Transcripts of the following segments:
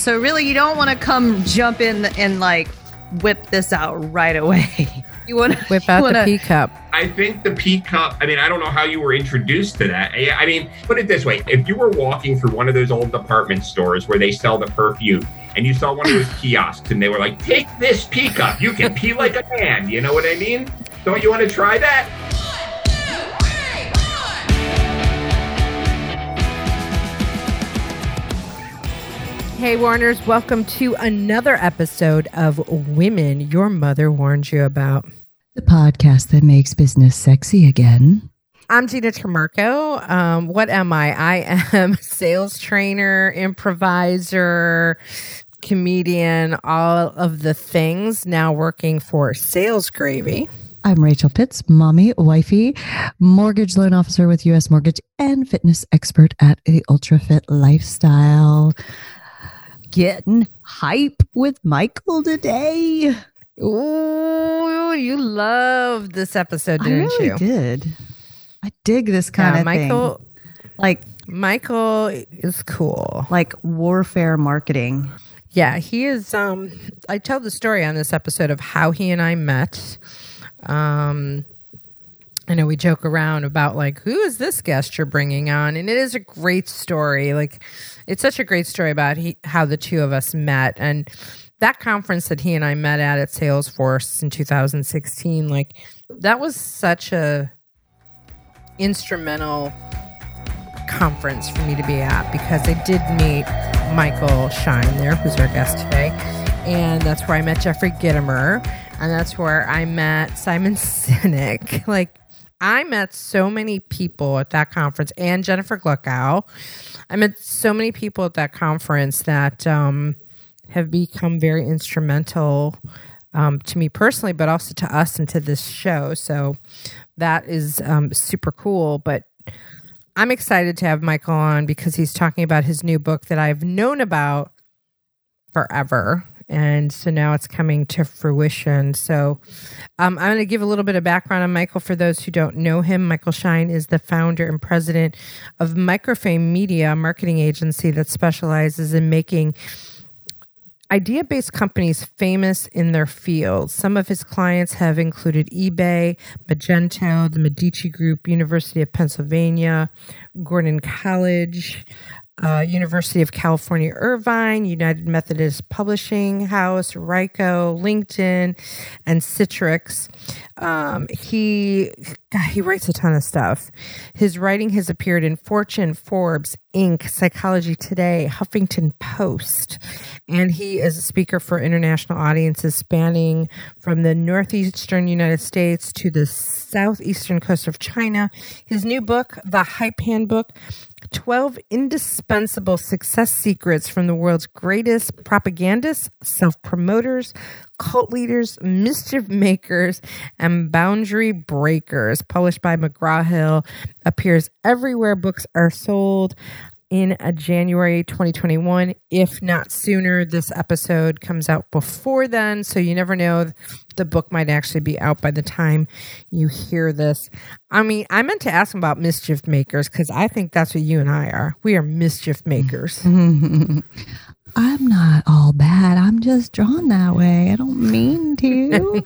So really, you don't want to come jump in and like whip this out right away. You want to whip out the pea cup. I think the pea cup, I mean, I don't know how you were introduced to that. I mean, put it this way. If you were walking through one of those old department stores where they sell the perfume and you saw one of those kiosks and they were like, take this pea cup. You can pee like a man. You know what I mean? Don't you want to try that? Hey, Warners, welcome to another episode of Women Your Mother Warned You About. The podcast that makes business sexy again. I'm Gina Tremarco. What am I? I am sales trainer, improviser, comedian, all of the things, now working for Sales Gravy. I'm Rachel Pitts, mommy, wifey, mortgage loan officer with U.S. Mortgage, and fitness expert at the Ultra Fit Lifestyle. Getting hype with Michael today. Ooh, you loved this episode, didn't you? I did. I dig this kind of Michael, thing. Like Michael is cool. Like warfare marketing. Yeah, he is. I tell the story on this episode of how he and I met. I know we joke around about like, who is this guest you're bringing on? And it is a great story. Like, it's such a great story about how the two of us met. And that conference that he and I met at Salesforce in 2016, like, that was such a instrumental conference for me to be at, because I did meet Michael Shine there, who's our guest today. And that's where I met Jeffrey Gitomer. And that's where I met Simon Sinek. Like, I met so many people at that conference, and Jennifer Gluckow. I met so many people at that conference that have become very instrumental to me personally, but also to us and to this show. So that is super cool. But I'm excited to have Michael on because he's talking about his new book that I've known about forever. And so now it's coming to fruition. So I'm going to give a little bit of background on Michael for those who don't know him. Michael Shine is the founder and president of Microfame Media, a marketing agency that specializes in making idea-based companies famous in their field. Some of his clients have included eBay, Magento, the Medici Group, University of Pennsylvania, Gordon College, University of California, Irvine, United Methodist Publishing House, Ryko, LinkedIn, and Citrix. He writes a ton of stuff. His writing has appeared in Fortune, Forbes, Inc., Psychology Today, Huffington Post, and he is a speaker for international audiences spanning from the northeastern United States to the southeastern coast of China. His new book, The Hype Handbook, 12 Indispensable Success Secrets from the World's Greatest Propagandists, Self-Promoters, Cult Leaders, Mischief Makers, and Boundary Breakers, published by McGraw-Hill, appears everywhere books are sold in January 2021, if not sooner. This episode comes out before then, so you never know. The book might actually be out by the time you hear this. I mean, I meant to ask him about mischief makers because I think that's what you and I are. We are mischief makers. I'm not all bad. I'm just drawn that way. I don't mean to.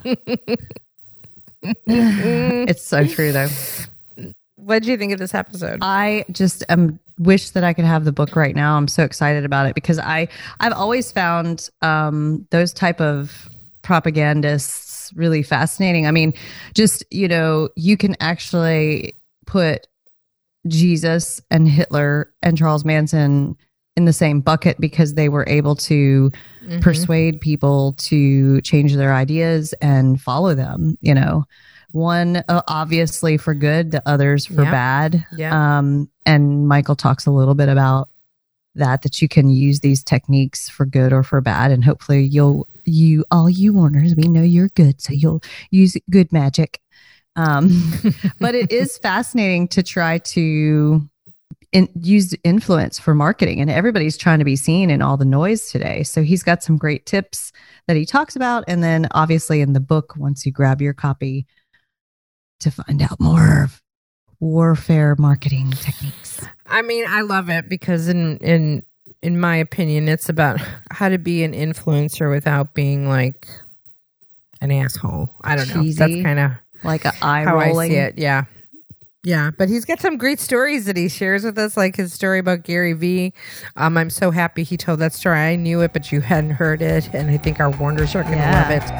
It's so true, though. What did you think of this episode? I just wish that I could have the book right now. I'm so excited about it because I've always found those type of propagandists really fascinating. I mean, just, you can actually put Jesus and Hitler and Charles Manson in the same bucket because they were able to persuade people to change their ideas and follow them, One obviously for good, the others for bad. Yeah. And Michael talks a little bit about that you can use these techniques for good or for bad. And hopefully all you Warners, we know you're good. So you'll use good magic. But it is fascinating to try to use influence for marketing, and everybody's trying to be seen in all the noise today. So he's got some great tips that he talks about. And then obviously in the book, once you grab your copy, to find out more of warfare marketing techniques. I mean, I love it because in in my opinion, it's about how to be an influencer without being like an asshole. I don't know. Cheesy. That's kind of like an eye how rolling. I see it. Yeah. Yeah, but he's got some great stories that he shares with us, like his story about Gary Vee. I'm so happy he told that story. I knew it, but you hadn't heard it, and I think our Warners are going to love it.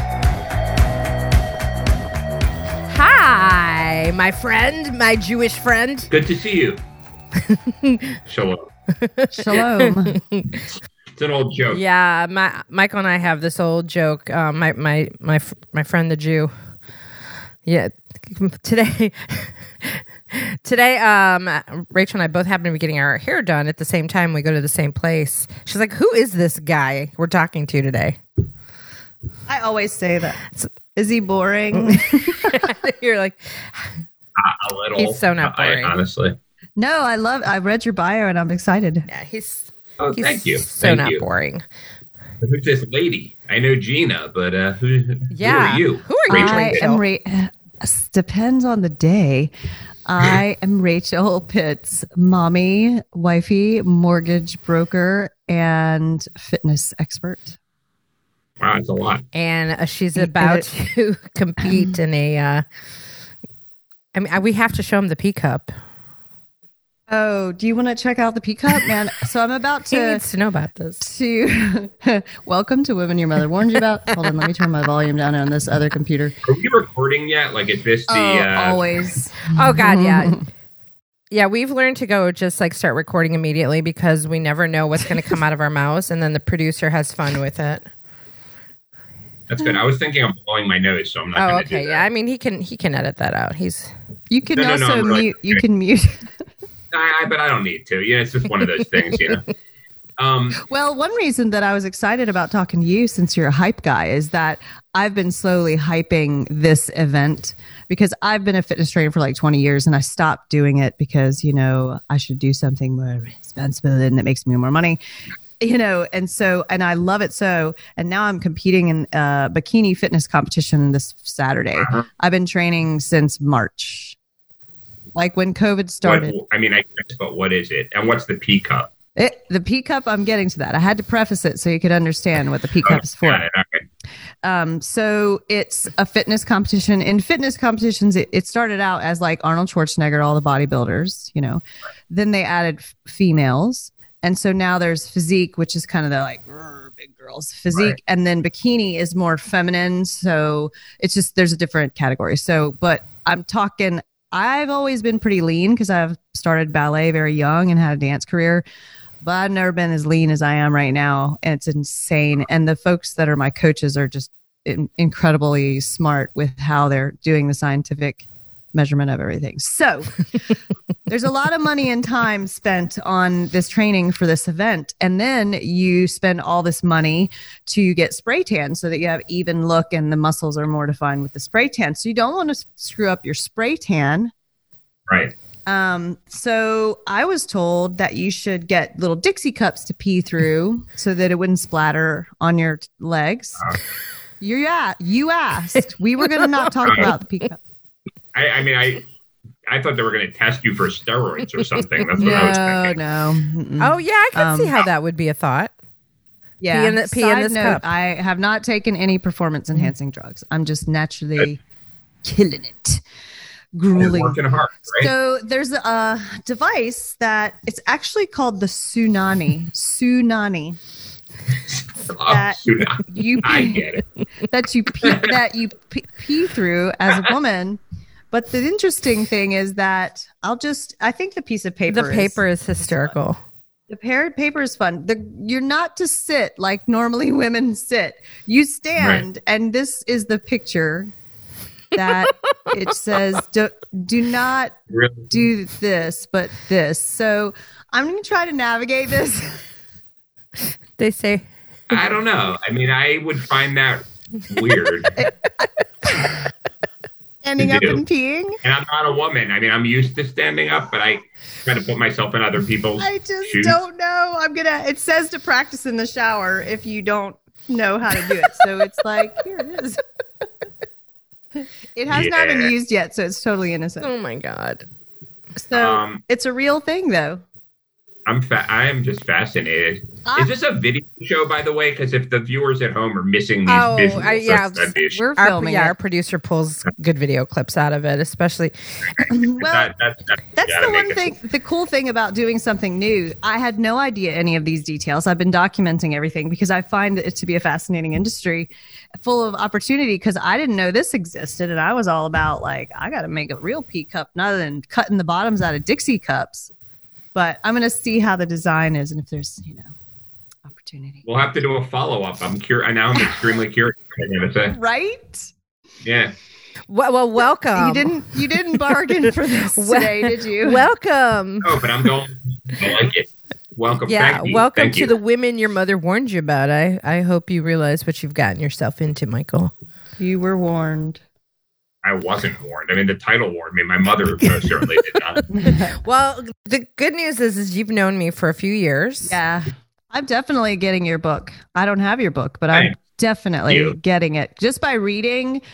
Hi, my friend, my Jewish friend. Good to see you. Shalom. Shalom. It's an old joke. Yeah, Michael and I have this old joke. My friend the Jew. Yeah, today, Rachel and I both happen to be getting our hair done at the same time. We go to the same place. She's like, "Who is this guy we're talking to today?" I always say that. Is he boring? You're like, A little. He's so not boring. Honestly. No, I read your bio and I'm excited. yeah, he's Thank you. so Thank not you. boring. Who's this lady? I know Gina, but who Yeah. are you? Who are you, Rachel? Rachel? Depends on the day. I am Rachel Pitts, mommy, wifey, mortgage broker, and fitness expert. Wow, that's a lot. And she's about to compete in a. I mean, we have to show him the P Cup. Oh, do you want to check out the P Cup, man? So I'm about He to needs to know about this. welcome to Women Your Mother warned you about. Hold on, let me turn my volume down on this other computer. Are we recording yet? Like, is this the... Always. Oh God, yeah. Yeah, we've learned to go just like start recording immediately because we never know what's going to come out of our mouths, and then the producer has fun with it. That's good. I was thinking of blowing my nose, so I'm not going to do that. Yeah, I mean he can edit that out. You can No, also I'm really- mute. You can mute. But I don't need to. Yeah, it's just one of those things, you know. Well, one reason that I was excited about talking to you, since you're a hype guy, is that I've been slowly hyping this event because I've been a fitness trainer for like 20 years and I stopped doing it because, you know, I should do something more responsible and that makes me more money, you know, and I love it. So, and now I'm competing in a bikini fitness competition this Saturday. Uh-huh. I've been training since March, like when COVID started. I guess, but what is it? And what's the P Cup? The P Cup, I'm getting to that. I had to preface it so you could understand what the P Cup is for. Got it. Okay. So it's a fitness competition. In fitness competitions, it started out as like Arnold Schwarzenegger, all the bodybuilders, you know. Then they added females. And so now there's physique, which is kind of the like big girls physique. Right. And then bikini is more feminine. So it's just, there's a different category. So, but I'm talking, I've always been pretty lean because I've started ballet very young and had a dance career. But I've never been as lean as I am right now. And it's insane. And the folks that are my coaches are just incredibly smart with how they're doing the scientific measurement of everything. So there's a lot of money and time spent on this training for this event. And then you spend all this money to get spray tan so that you have even look and the muscles are more defined with the spray tan. So you don't want to screw up your spray tan. Right. So I was told that you should get little Dixie cups to pee through so that it wouldn't splatter on your legs. You asked. We were going to not talk about the pee cup. I thought they were going to test you for steroids or something. That's what I was thinking. No. Oh yeah, I can see how that would be a thought. Yeah. Pee in this cup. I have not taken any performance enhancing drugs. I'm just naturally killing it. Grueling. Working hard, right? So there's a device that it's actually called the Sunani. Sunani. I get it. That you pee through as a woman. But the interesting thing is that I think the piece of paper. The paper is hysterical. The paired paper is fun. You're not to sit like normally women sit. You stand, right. And this is the picture that it says, do not do this, but this. So I'm going to try to navigate this. They say, I don't know. I mean, I would find that weird. Standing up and peeing? And I'm not a woman. I mean, I'm used to standing up, but I try to put myself in other people's shoes. Don't know. It says to practice in the shower if you don't know how to do it. So it's like, here it is. It has not been used yet, so it's totally innocent. Oh my God. So it's a real thing, though. I am just fascinated. Is this a video show, by the way? Because if the viewers at home are missing these visuals, that'd be a we're filming our producer pulls good video clips out of it, especially. Well, that's the one thing. The cool thing about doing something new, I had no idea any of these details. I've been documenting everything because I find it to be a fascinating industry, full of opportunity. Because I didn't know this existed, and I was all about like, I got to make a real pea cup, not than cutting the bottoms out of Dixie cups. But I'm going to see how the design is and if there's, opportunity. We'll have to do a follow-up. I'm curious. Now I'm extremely curious. Right? Yeah. Well, welcome. You didn't bargain for this today, did you? Welcome. Oh, but I'm going. I like it. Welcome. Yeah, welcome to the women your mother warned you about. I hope you realize what you've gotten yourself into, Michael. You were warned. I wasn't warned. I mean, the title warned me. My mother most certainly did not. Well, the good news is you've known me for a few years. Yeah. I'm definitely getting your book. I don't have your book, but I'm definitely getting it just by reading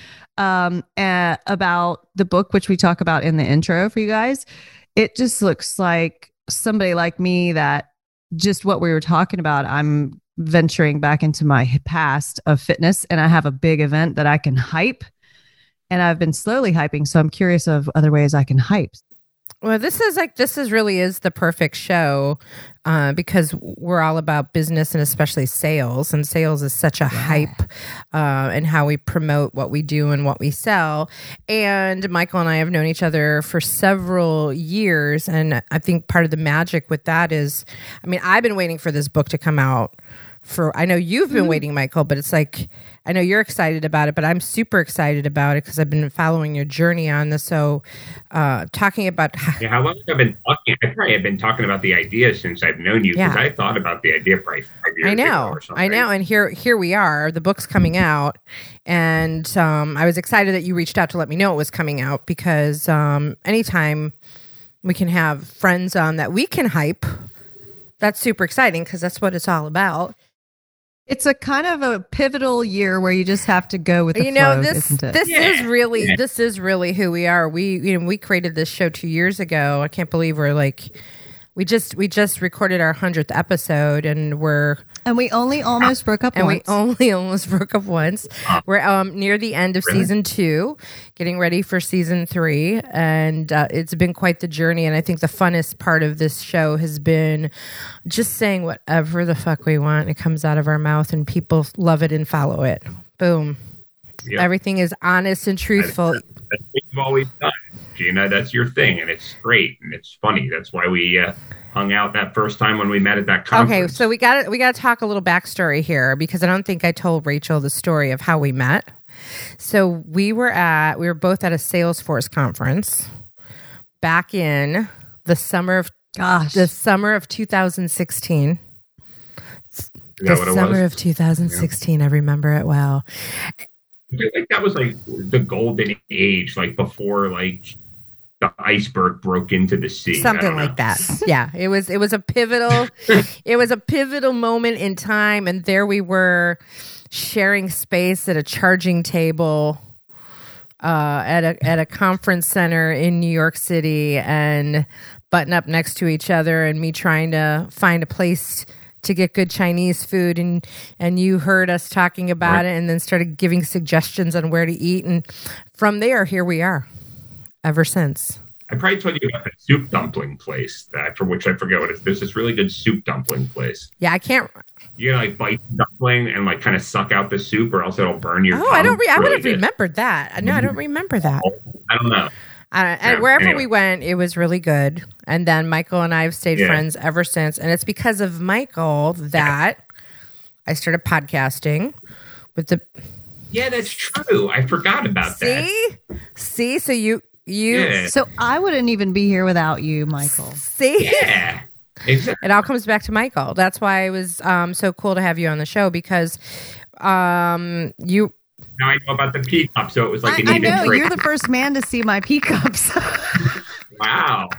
about the book, which we talk about in the intro for you guys. It just looks like somebody like me that just what we were talking about. I'm venturing back into my past of fitness, and I have a big event that I can hype. And I've been slowly hyping, so I'm curious of other ways I can hype. Well, this really is the perfect show because we're all about business and especially sales. And sales is such a hype and how we promote what we do and what we sell. And Michael and I have known each other for several years. And I think part of the magic with that is, I mean, I've been waiting for this book to come out. I know you've been waiting, Michael, but it's like, I know you're excited about it, but I'm super excited about it because I've been following your journey on this. So talking about... how long have I been talking? I probably have been talking about the idea since I've known you because I thought about the idea probably 5 years ago or something. I know. And here we are. The book's coming out. And I was excited that you reached out to let me know it was coming out because anytime we can have friends on that we can hype, that's super exciting because that's what it's all about. It's a kind of a pivotal year where you just have to go with the flow, isn't it? This is really who we are. We created this show 2 years ago. I can't believe we just recorded our 100th episode and we only almost broke up once. We're near the end of season 2, getting ready for season 3, and it's been quite the journey. And I think the funnest part of this show has been just saying whatever the fuck we want. It comes out of our mouth, and people love it and follow it. Boom. Yep. Everything is honest and truthful. That's what you've always done, Gina. That's your thing, and it's great and it's funny. That's why we hung out that first time when we met at that conference. Okay, so we got to talk a little backstory here because I don't think I told Rachel the story of how we met. So we were both at a Salesforce conference back in the summer of 2016. The summer of 2016. Yeah. I remember it well. I think that was like the golden age, like before like the iceberg broke into the sea. Something like that. Yeah. It was a pivotal moment in time, and there we were sharing space at a charging table at a conference center in New York City and button up next to each other, and me trying to find a place to get good Chinese food, and you heard us talking about it and then started giving suggestions on where to eat, and from there here we are ever since. I probably told you about the soup dumpling place for which I forget what it is. There's this really good soup dumpling place. Yeah, I can't. You gotta like bite the dumpling and like kind of suck out the soup, or else it'll burn your tongue. I would have remembered that. No, I don't remember that. I don't know. And wherever we went, it was really good. And then Michael and I have stayed friends ever since. And it's because of Michael that I started podcasting with the. Yeah, that's true. I forgot about that. See, so you. So I wouldn't even be here without you, Michael. See? Yeah. Exactly. It all comes back to Michael. That's why it was so cool to have you on the show because you. Now I know about the pea cup, so it was like an even I know, trade. You're the first man to see my pea cups. Wow.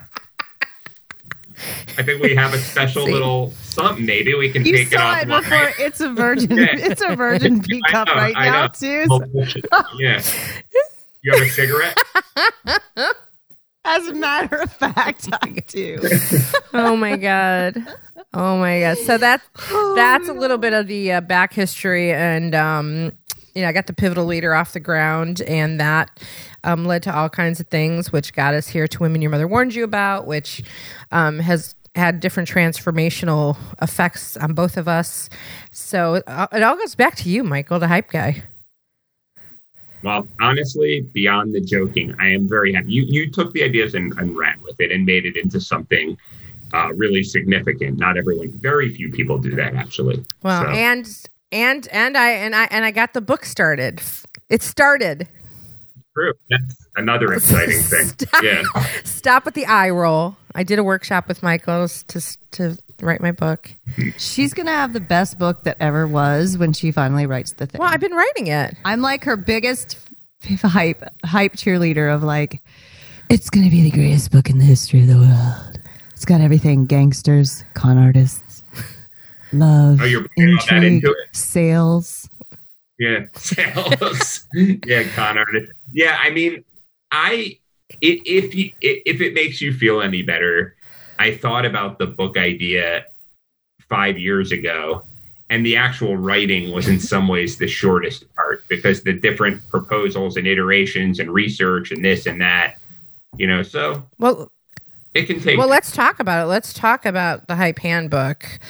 I think we have a special little something. Maybe we can take it off. You saw it before. It's a virgin. It's a virgin pea cup now, too. Yeah. You have a cigarette? As a matter of fact, I do. Oh my god. So that's a little bit of the back history, and I got the Pivotal Leader off the ground, and that led to all kinds of things, which got us here to Women Your Mother Warned You About, which has had different transformational effects on both of us. So it all goes back to you, Michael, the hype guy. Well, honestly, beyond the joking, I am very happy. You took the ideas and ran with it and made it into something really significant. Not everyone, very few people do that, actually. Well, so. and I got the book started. It started. True. That's another exciting thing. Yeah. Stop with the eye roll. I did a workshop with Michael to write my book. She's going to have the best book that ever was when she finally writes the thing. Well, I've been writing it. I'm like her biggest hype cheerleader of like, it's going to be the greatest book in the history of the world. It's got everything: gangsters, con artists, love, you're putting all that into it? Sales. Yeah, sales. Yeah, con artist. Yeah, I mean, if it makes you feel any better, I thought about the book idea 5 years ago, and the actual writing was in some ways the shortest part, because the different proposals and iterations and research and this and that, so well, it can take. Well, let's talk about it. Let's talk about the Hype Handbook.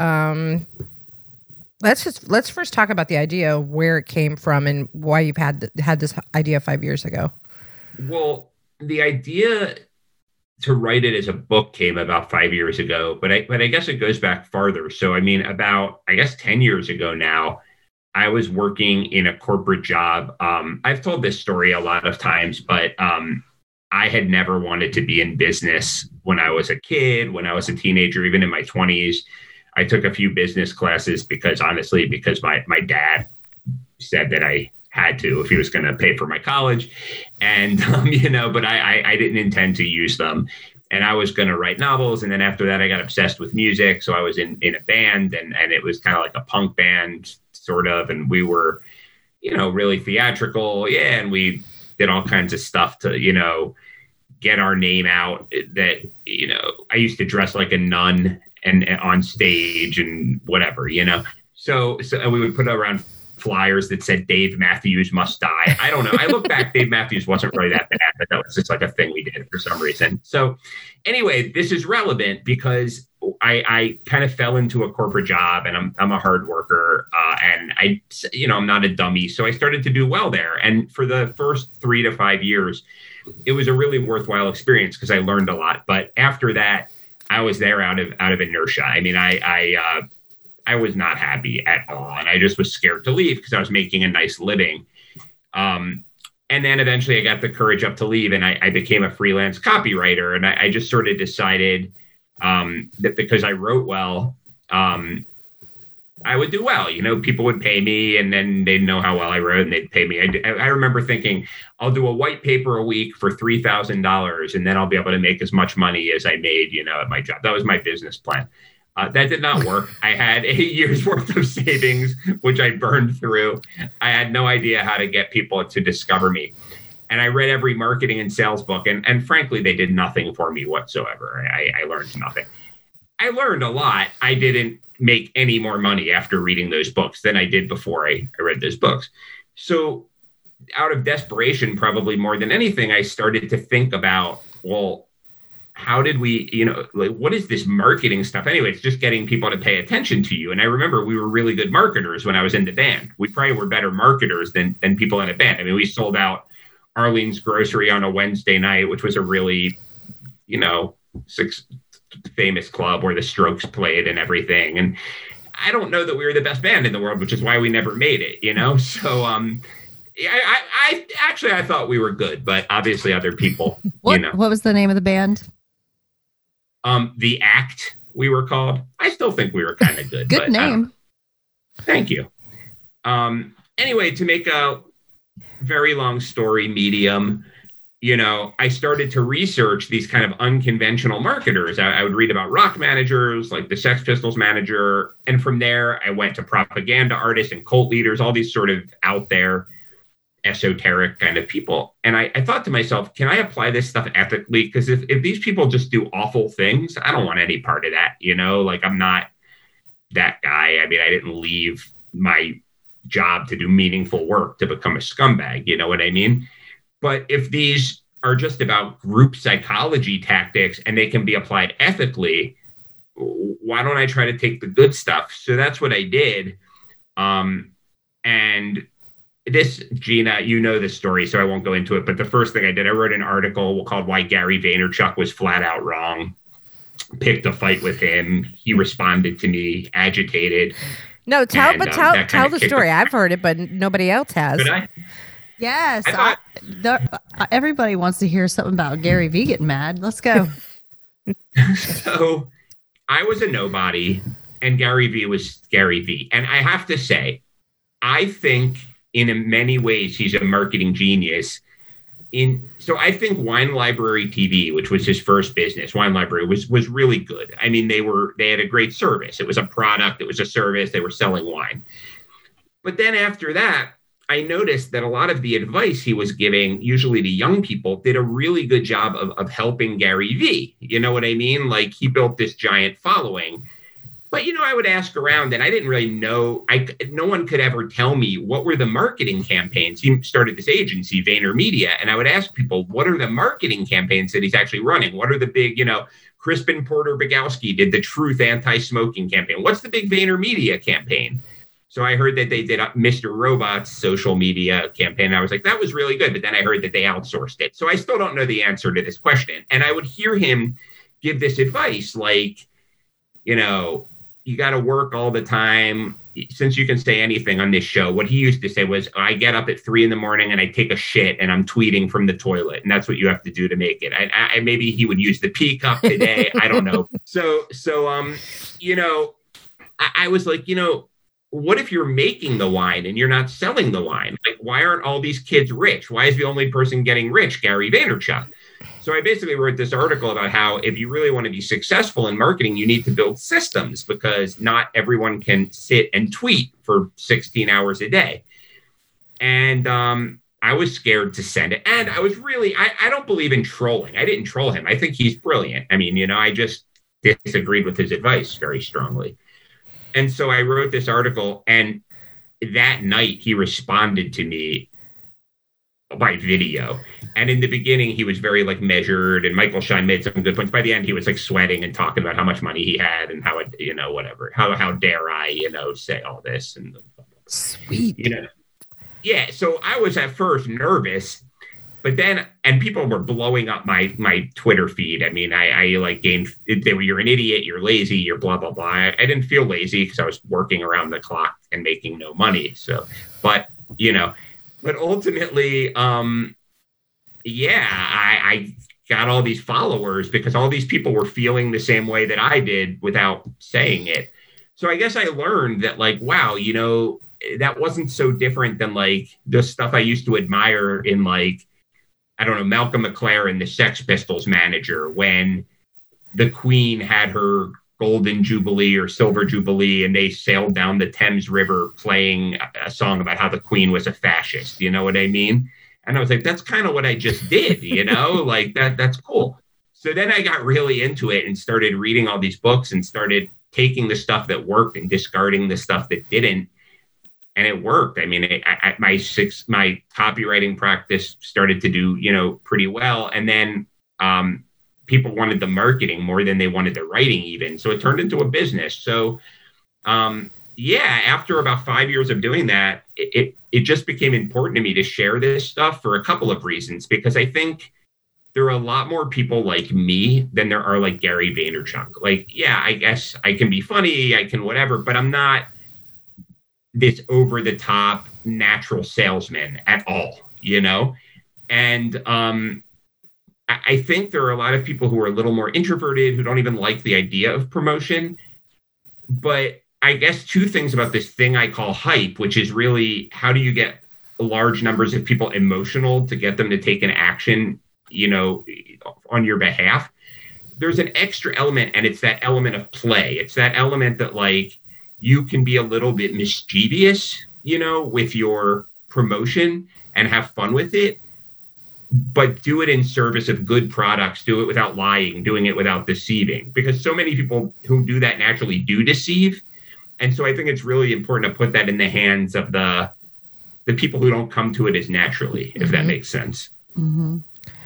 Let's first talk about the idea, where it came from, and why you've had this idea 5 years ago. Well, the idea to write it as a book came about 5 years ago, but I guess it goes back farther. So, I mean, about, 10 years ago now, I was working in a corporate job. I've told this story a lot of times, but I had never wanted to be in business when I was a kid, when I was a teenager, even in my 20s. I took a few business classes because my dad said that I had to if he was going to pay for my college. And, but I didn't intend to use them. And I was going to write novels. And then after that, I got obsessed with music. So I was in a band, and it was kind of like a punk band, sort of. And we were, really theatrical. Yeah. And we did all kinds of stuff to, get our name out. That, I used to dress like a nun and on stage and whatever, So we would put around flyers that said Dave Matthews must die. I don't know. I look back, Dave Matthews wasn't really that bad, but that was just like a thing we did for some reason. So anyway, this is relevant because I kind of fell into a corporate job, and I'm a hard worker, and I'm not a dummy. So I started to do well there. And for the first 3 to 5 years, it was a really worthwhile experience because I learned a lot. But after that, I was there out of inertia. I mean, I was not happy at all. And I just was scared to leave because I was making a nice living. And then eventually I got the courage up to leave, and I became a freelance copywriter. And I just sort of decided that because I wrote well, I would do well. People would pay me, and then they'd know how well I wrote, and they'd pay me. I remember thinking, I'll do a white paper a week for $3,000, and then I'll be able to make as much money as I made, at my job. That was my business plan. That did not work. I had 8 years worth of savings, which I burned through. I had no idea how to get people to discover me. And I read every marketing and sales book, and frankly, they did nothing for me whatsoever. I learned nothing. I learned a lot. I didn't make any more money after reading those books than I did before I read those books. So out of desperation, probably more than anything, I started to think about, well, how did we, what is this marketing stuff? Anyway, it's just getting people to pay attention to you. And I remember we were really good marketers when I was in the band. We probably were better marketers than people in a band. I mean, we sold out Arlene's Grocery on a Wednesday night, which was a really, famous club where the Strokes played and everything. And I don't know that we were the best band in the world, which is why we never made it, So, I thought we were good, but obviously other people, What was the name of the band? The Act, we were called. I still think we were kind of good. Good name. Thank you. Anyway, to make a very long story medium, I started to research these kind of unconventional marketers. I would read about rock managers, like the Sex Pistols manager. And from there, I went to propaganda artists and cult leaders, all these sort of out there. esoteric kind of people. And I thought to myself, can I apply this stuff ethically? Because if these people just do awful things, I don't want any part of that. Like, I'm not that guy. I mean, I didn't leave my job to do meaningful work to become a scumbag. You know what I mean? But if these are just about group psychology tactics and they can be applied ethically, why don't I try to take the good stuff? So that's what I did. And this, Gina, you know the story, so I won't go into it. But the first thing I did, I wrote an article called Why Gary Vaynerchuk Was Flat Out Wrong. Picked a fight with him. He responded to me, agitated. No, tell the story. I've heard it, but nobody else has. Could I? Yes. Everybody wants to hear something about Gary V getting mad. Let's go. So I was a nobody and Gary V was Gary V. And I have to say, I think in many ways he's a marketing genius. So I think Wine Library TV, which was his first business, Wine Library, was really good. I mean, they had a great service. It was a product, it was a service, they were selling wine. But then after that, I noticed that a lot of the advice he was giving, usually to young people, did a really good job of helping Gary V. You know what I mean? Like, he built this giant following. But, I would ask around and I didn't really know. No one could ever tell me what were the marketing campaigns. He started this agency, VaynerMedia, and I would ask people, what are the marketing campaigns that he's actually running? What are the big, Crispin Porter Bogowski did the Truth anti-smoking campaign. What's the big VaynerMedia campaign? So I heard that they did Mr. Robot's social media campaign. And I was like, that was really good. But then I heard that they outsourced it. So I still don't know the answer to this question. And I would hear him give this advice like, you got to work all the time. Since you can say anything on this show, what he used to say was, I get up at 3 a.m. and I take a shit and I'm tweeting from the toilet. And that's what you have to do to make it. I maybe he would use the pee cup today. I don't know. So I was like, what if you're making the wine and you're not selling the wine? Like, why aren't all these kids rich? Why is the only person getting rich Gary Vaynerchuk? So I basically wrote this article about how if you really want to be successful in marketing, you need to build systems because not everyone can sit and tweet for 16 hours a day. And I was scared to send it. And I was really, I don't believe in trolling. I didn't troll him. I think he's brilliant. I mean, I just disagreed with his advice very strongly. And so I wrote this article, and that night he responded to me by video. And in the beginning, he was very measured, and Michael Schein made some good points. By the end, he was sweating and talking about how much money he had and how whatever, how dare I, say all this and sweet, yeah. So I was at first nervous, but then, and people were blowing up my Twitter feed. I mean, I gained, they were, you're an idiot, you're lazy, you're blah, blah, blah. I didn't feel lazy because I was working around the clock and making no money. So, but ultimately, I got all these followers because all these people were feeling the same way that I did without saying it. So I guess I learned that wow, that wasn't so different than the stuff I used to admire in I don't know, Malcolm McLaren, the Sex Pistols manager, when the Queen had her Golden Jubilee or Silver Jubilee and they sailed down the Thames River playing a song about how the Queen was a fascist. You know what I mean? And I was like, that's kind of what I just did, that's cool. So then I got really into it and started reading all these books and started taking the stuff that worked and discarding the stuff that didn't. And it worked. I mean, my copywriting practice started to do, pretty well. And then people wanted the marketing more than they wanted the writing even. So it turned into a business. So, after about 5 years of doing that, it just became important to me to share this stuff for a couple of reasons, because I think there are a lot more people like me than there are Gary Vaynerchuk. I guess I can be funny, I can whatever, but I'm not this over the top natural salesman at all, And I think there are a lot of people who are a little more introverted, who don't even like the idea of promotion. But I guess two things about this thing I call hype, which is really how do you get large numbers of people emotional to get them to take an action, on your behalf. There's an extra element, and it's that element of play. It's that element that you can be a little bit mischievous, with your promotion. and have fun with it, but do it in service of good products, do it without lying, doing it without deceiving, because so many people who do that naturally do deceive. And so I think it's really important to put that in the hands of the people who don't come to it as naturally, if that makes sense. Mm-hmm.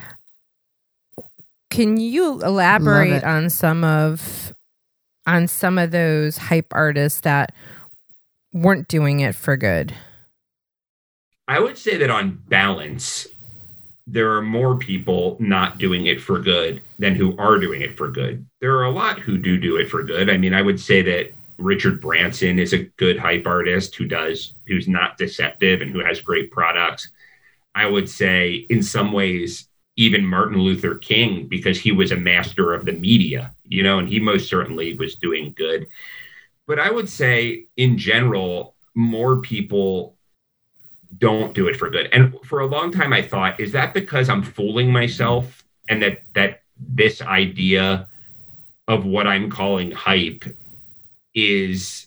Can you elaborate on some of those hype artists that weren't doing it for good? I would say that on balance, there are more people not doing it for good than who are doing it for good. There are a lot who do it for good. I mean, I would say that Richard Branson is a good hype artist who's not deceptive and who has great products. I would say in some ways, even Martin Luther King, because he was a master of the media, and he most certainly was doing good. But I would say in general, more people don't do it for good. And for a long time, I thought, is that because I'm fooling myself and that this idea of what I'm calling hype is,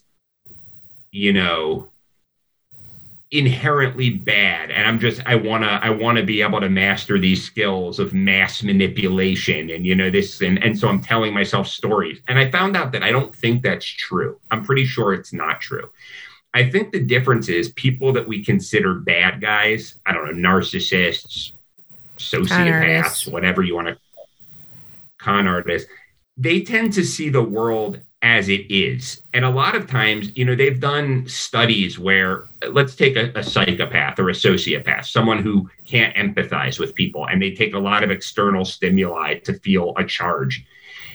inherently bad, and I want to be able to master these skills of mass manipulation and so I'm telling myself stories. And I found out that I don't think that's true. I'm pretty sure it's not true. I think the difference is people that we consider bad guys, I don't know, narcissists, sociopaths, whatever you want to, con artists, they tend to see the world as it is. And a lot of times, they've done studies where, let's take a psychopath or a sociopath, someone who can't empathize with people, and they take a lot of external stimuli to feel a charge.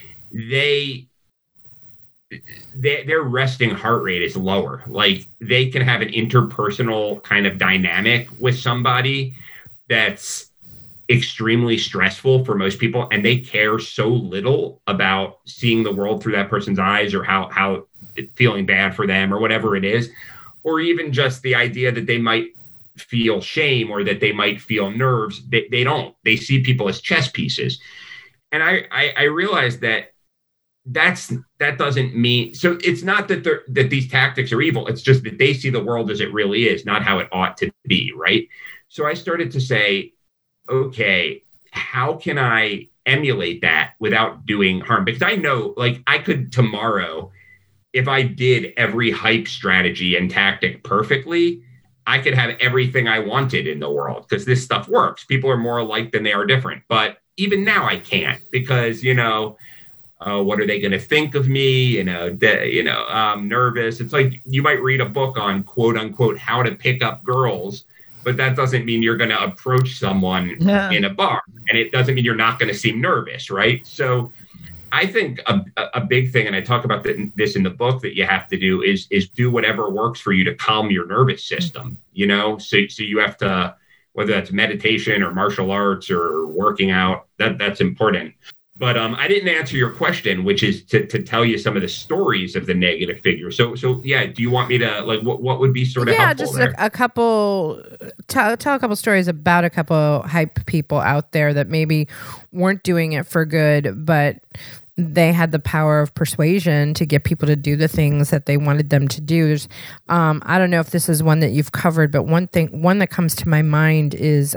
Their resting heart rate is lower. Like, they can have an interpersonal kind of dynamic with somebody that's extremely stressful for most people, and they care so little about seeing the world through that person's eyes, or how feeling bad for them, or whatever it is, or even just the idea that they might feel shame or that they might feel nerves. They don't. They see people as chess pieces. And I realized that doesn't mean, so it's not that these tactics are evil. It's just that they see the world as it really is, not how it ought to be, right? So I started to say, okay, how can I emulate that without doing harm? Because I know, like, I could tomorrow, if I did every hype strategy and tactic perfectly, I could have everything I wanted in the world, because this stuff works. People are more alike than they are different. But even now I can't, because, what are they going to think of me? I'm nervous. It's like you might read a book on quote unquote how to pick up girls, but that doesn't mean you're going to approach someone in a bar, and it doesn't mean you're not going to seem nervous, right? So I think a big thing, and I talk about this in the book, that you have to do is do whatever works for you to calm your nervous system, So you have to, whether that's meditation or martial arts or working out, that's important. But I didn't answer your question, which is to tell you some of the stories of the negative figure. So yeah, do you want me to, like, what would be sort of helpful just there? a couple, tell a couple stories about a couple hype people out there that maybe weren't doing it for good, but they had the power of persuasion to get people to do the things that they wanted them to do. There's, I don't know if this is one that you've covered, but one that comes to my mind is,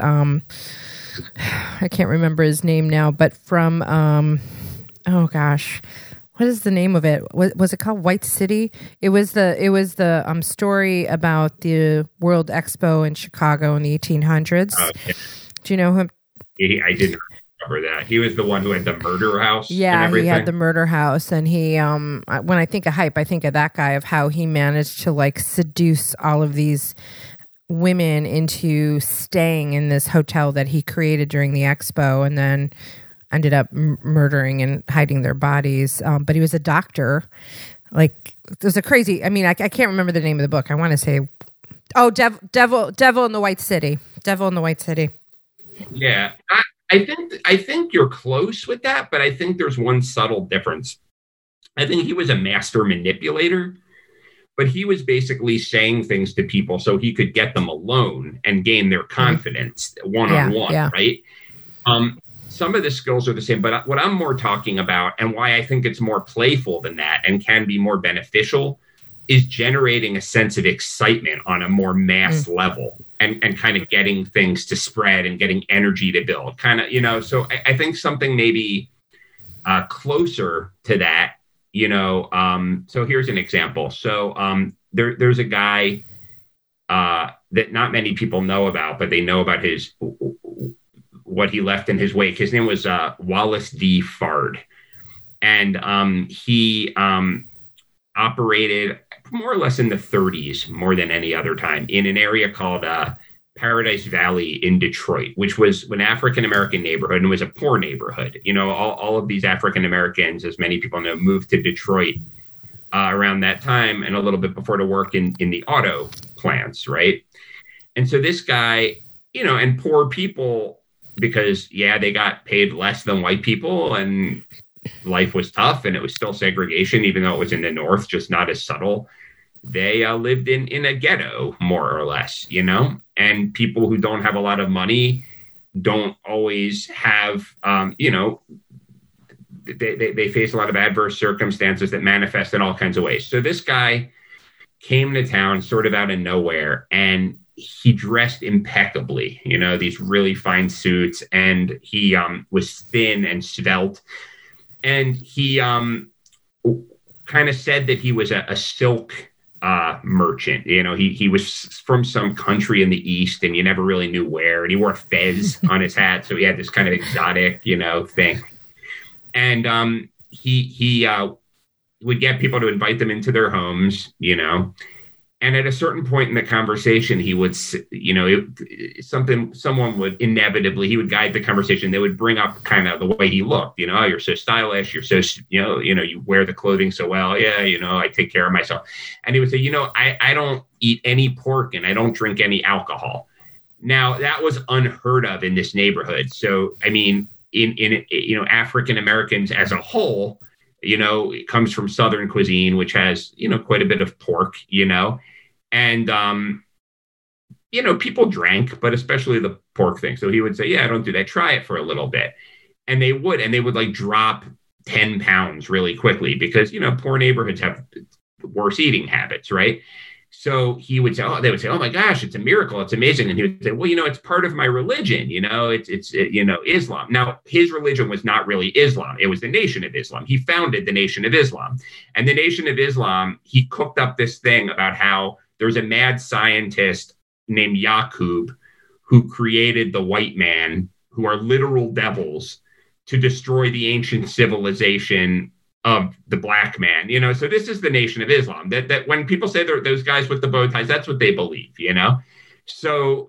I can't remember his name now, but from, oh gosh, what is the name of it? Was it called White City? It was the story about the World Expo in Chicago in the 1800s. Yeah. Do you know him? I didn't remember that. He was the one who had the murder house. Yeah, and he had the murder house, and he, when I think of hype, I think of that guy, of how he managed to, like, seduce all of these women into staying in this hotel that he created during the expo, and then ended up murdering and hiding their bodies. But he was a doctor. Like, there's a crazy, I mean, I can't remember the name of the book. I want to say, Devil in the White City. Devil in the White City. Yeah. I think you're close with that, but I think there's one subtle difference. I think he was a master manipulator, but he was basically saying things to people so he could get them alone and gain their confidence one-on-one, right? Some of the skills are the same, but what I'm more talking about, and why I think it's more playful than that and can be more beneficial, is generating a sense of excitement on a more mass level and kind of getting things to spread and getting energy to build kind of, so I think something maybe closer to that, so here's an example. So there's a guy that not many people know about, but they know about what he left in his wake. His name was Wallace D. Fard. And he operated more or less in the 30s, more than any other time, in an area called Paradise Valley in Detroit, which was an African-American neighborhood and was a poor neighborhood. All of these African-Americans, as many people know, moved to Detroit around that time and a little bit before to work in the auto plants, right? And so this guy, and poor people, because, they got paid less than white people and life was tough and it was still segregation, even though it was in the North, just not as subtle. They lived in a ghetto, more or less, and people who don't have a lot of money don't always have, they face a lot of adverse circumstances that manifest in all kinds of ways. So this guy came to town sort of out of nowhere, and he dressed impeccably, these really fine suits, and he was thin and svelte. And he kind of said that he was a silk merchant. He was from some country in the East, and you never really knew where. And he wore a fez on his hat, so he had this kind of exotic, thing. And he would get people to invite them into their homes, And at a certain point in the conversation, he would, someone would inevitably, he would guide the conversation. They would bring up kind of the way he looked, oh, you're so stylish. You're so, you wear the clothing so well. Yeah. I take care of myself. And he would say, I don't eat any pork and I don't drink any alcohol. Now that was unheard of in this neighborhood. So, I mean, in African-Americans as a whole, it comes from Southern cuisine, which has, quite a bit of pork, and, people drank, but especially the pork thing. So he would say, I don't do that. Try it for a little bit. And they would like drop 10 pounds really quickly because, poor neighborhoods have worse eating habits, right? So he would say, they would say, oh my gosh, it's a miracle. It's amazing. And he would say, well, it's part of my religion. It's Islam. Now, his religion was not really Islam. It was the Nation of Islam. He founded the Nation of Islam. And the Nation of Islam, he cooked up this thing about how there's a mad scientist named Yaqub who created the white man, who are literal devils, to destroy the ancient civilization of the black man, so this is the Nation of Islam, that when people say they're those guys with the bow ties, that's what they believe, so,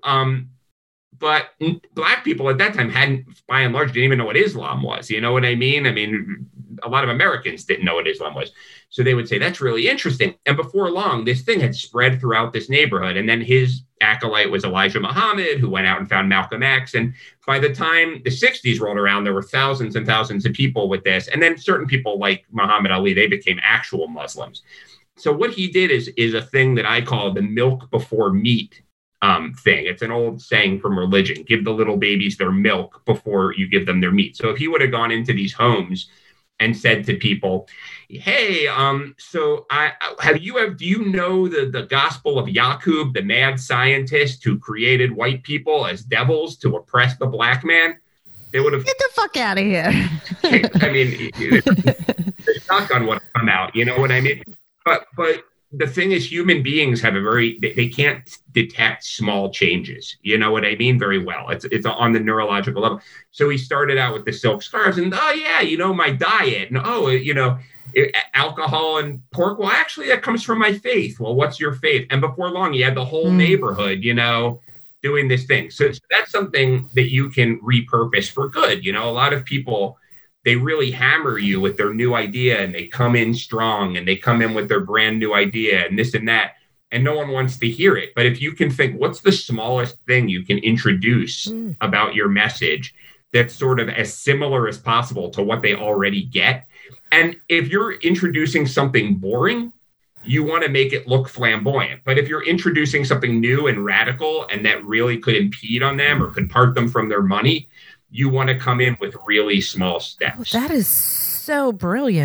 but black people at that time hadn't, by and large, didn't even know what Islam was. You know what I mean? I mean, a lot of Americans didn't know what Islam was. So they would say, that's really interesting. And before long, this thing had spread throughout this neighborhood. And then his acolyte was Elijah Muhammad, who went out and found Malcolm X. And by the time the 60s rolled around, there were thousands and thousands of people with this. And then certain people like Muhammad Ali, they became actual Muslims. So what he did is a thing that I call the milk before meat thing. It's an old saying from religion: give the little babies their milk before you give them their meat. So if he would have gone into these homes and said to people, hey, so do you know the gospel of Yaqub, the mad scientist who created white people as devils to oppress the black man? They would have, get the fuck out of here. I mean, the shotgun would have come out, you know what I mean? But the thing is, human beings have they can't detect small changes. You know what I mean? Very well. It's on the neurological level. So he started out with the silk scarves and, my diet. And, alcohol and pork. Well, actually, that comes from my faith. Well, what's your faith? And before long, he had the whole neighborhood, doing this thing. So that's something that you can repurpose for good. A lot of people, they really hammer you with their new idea, and they come in strong, and they come in with their brand new idea and this and that, and no one wants to hear it. But if you can think, what's the smallest thing you can introduce about your message that's sort of as similar as possible to what they already get? And if you're introducing something boring, you want to make it look flamboyant. But if you're introducing something new and radical and that really could impede on them or could part them from their money, you want to come in with really small steps. Oh, that is so brilliant.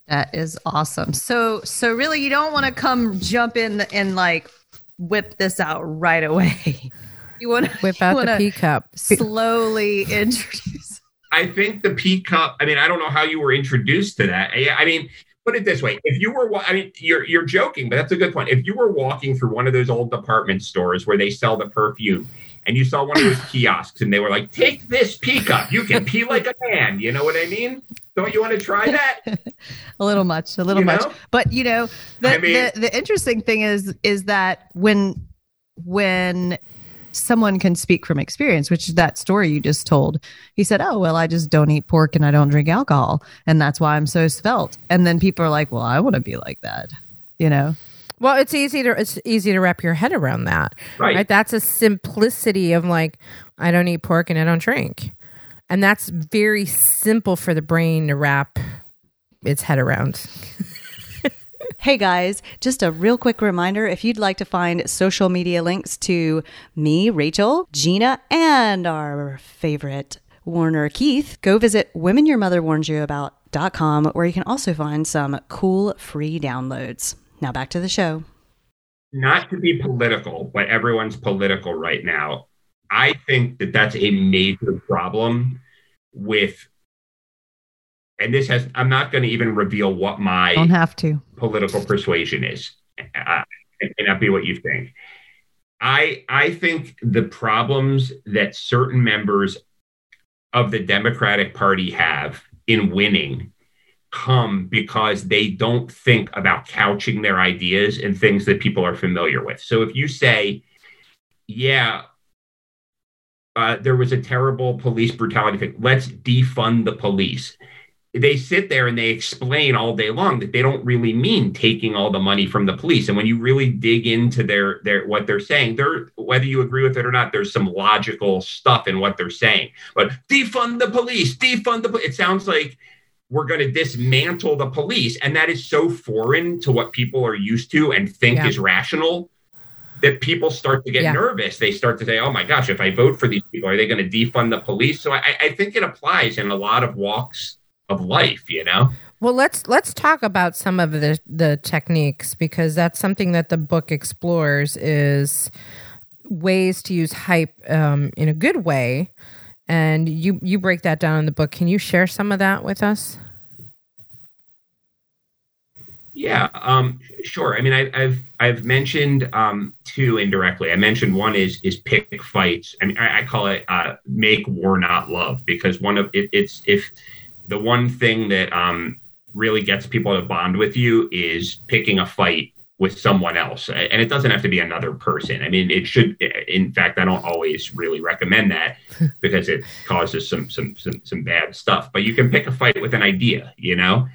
That is awesome. So really, you don't want to come jump in and like whip this out right away. You want to whip out the pea cup. Slowly introduce. I think the pea cup. I mean, I don't know how you were introduced to that. I mean, put it this way: if you were, I mean, you're joking, but that's a good point. If you were walking through one of those old department stores where they sell the perfume, and you saw one of those kiosks, and they were like, "Take this pea cup. You can pee like a man." You know what I mean? Don't you want to try that? A little much. But the interesting thing is that when someone can speak from experience, which is that story you just told, he said, "Oh, well, I just don't eat pork and I don't drink alcohol, and that's why I'm so svelte." And then people are like, "Well, I want to be like that," you know. Well, it's easy to wrap your head around that, right? That's a simplicity of like, I don't eat pork and I don't drink. And that's very simple for the brain to wrap its head around. Hey guys, just a real quick reminder, if you'd like to find social media links to me, Rachel, Gina, and our favorite Warner, Keith, go visit womenyourmotherwarnsyouabout.com, where you can also find some cool free downloads. Now back to the show. Not to be political, but everyone's political right now. I think that that's a major problem with, and this has, I'm not going to even reveal what my don't have to political persuasion is. It may not be what you think. I think the problems that certain members of the Democratic Party have in winning come because they don't think about couching their ideas in things that people are familiar with. So if you say, there was a terrible police brutality thing, let's defund the police. They sit there and they explain all day long that they don't really mean taking all the money from the police. And when you really dig into their what they're saying, whether you agree with it or not, there's some logical stuff in what they're saying. But defund the police, it sounds like we're going to dismantle the police. And that is so foreign to what people are used to and think is rational that people start to get nervous. They start to say, oh my gosh, if I vote for these people, are they going to defund the police? So I think it applies in a lot of walks of life, you know? Well, let's talk about some of the techniques, because that's something that the book explores, is ways to use hype in a good way. And you break that down in the book. Can you share some of that with us? Yeah, sure. I mean, I've mentioned two indirectly. I mentioned one is pick fights. I mean, I call it make war, not love, because it's if the one thing that really gets people to bond with you is picking a fight with someone else. And it doesn't have to be another person. I mean, it should, in fact, I don't always really recommend that because it causes some bad stuff, but you can pick a fight with an idea, you know?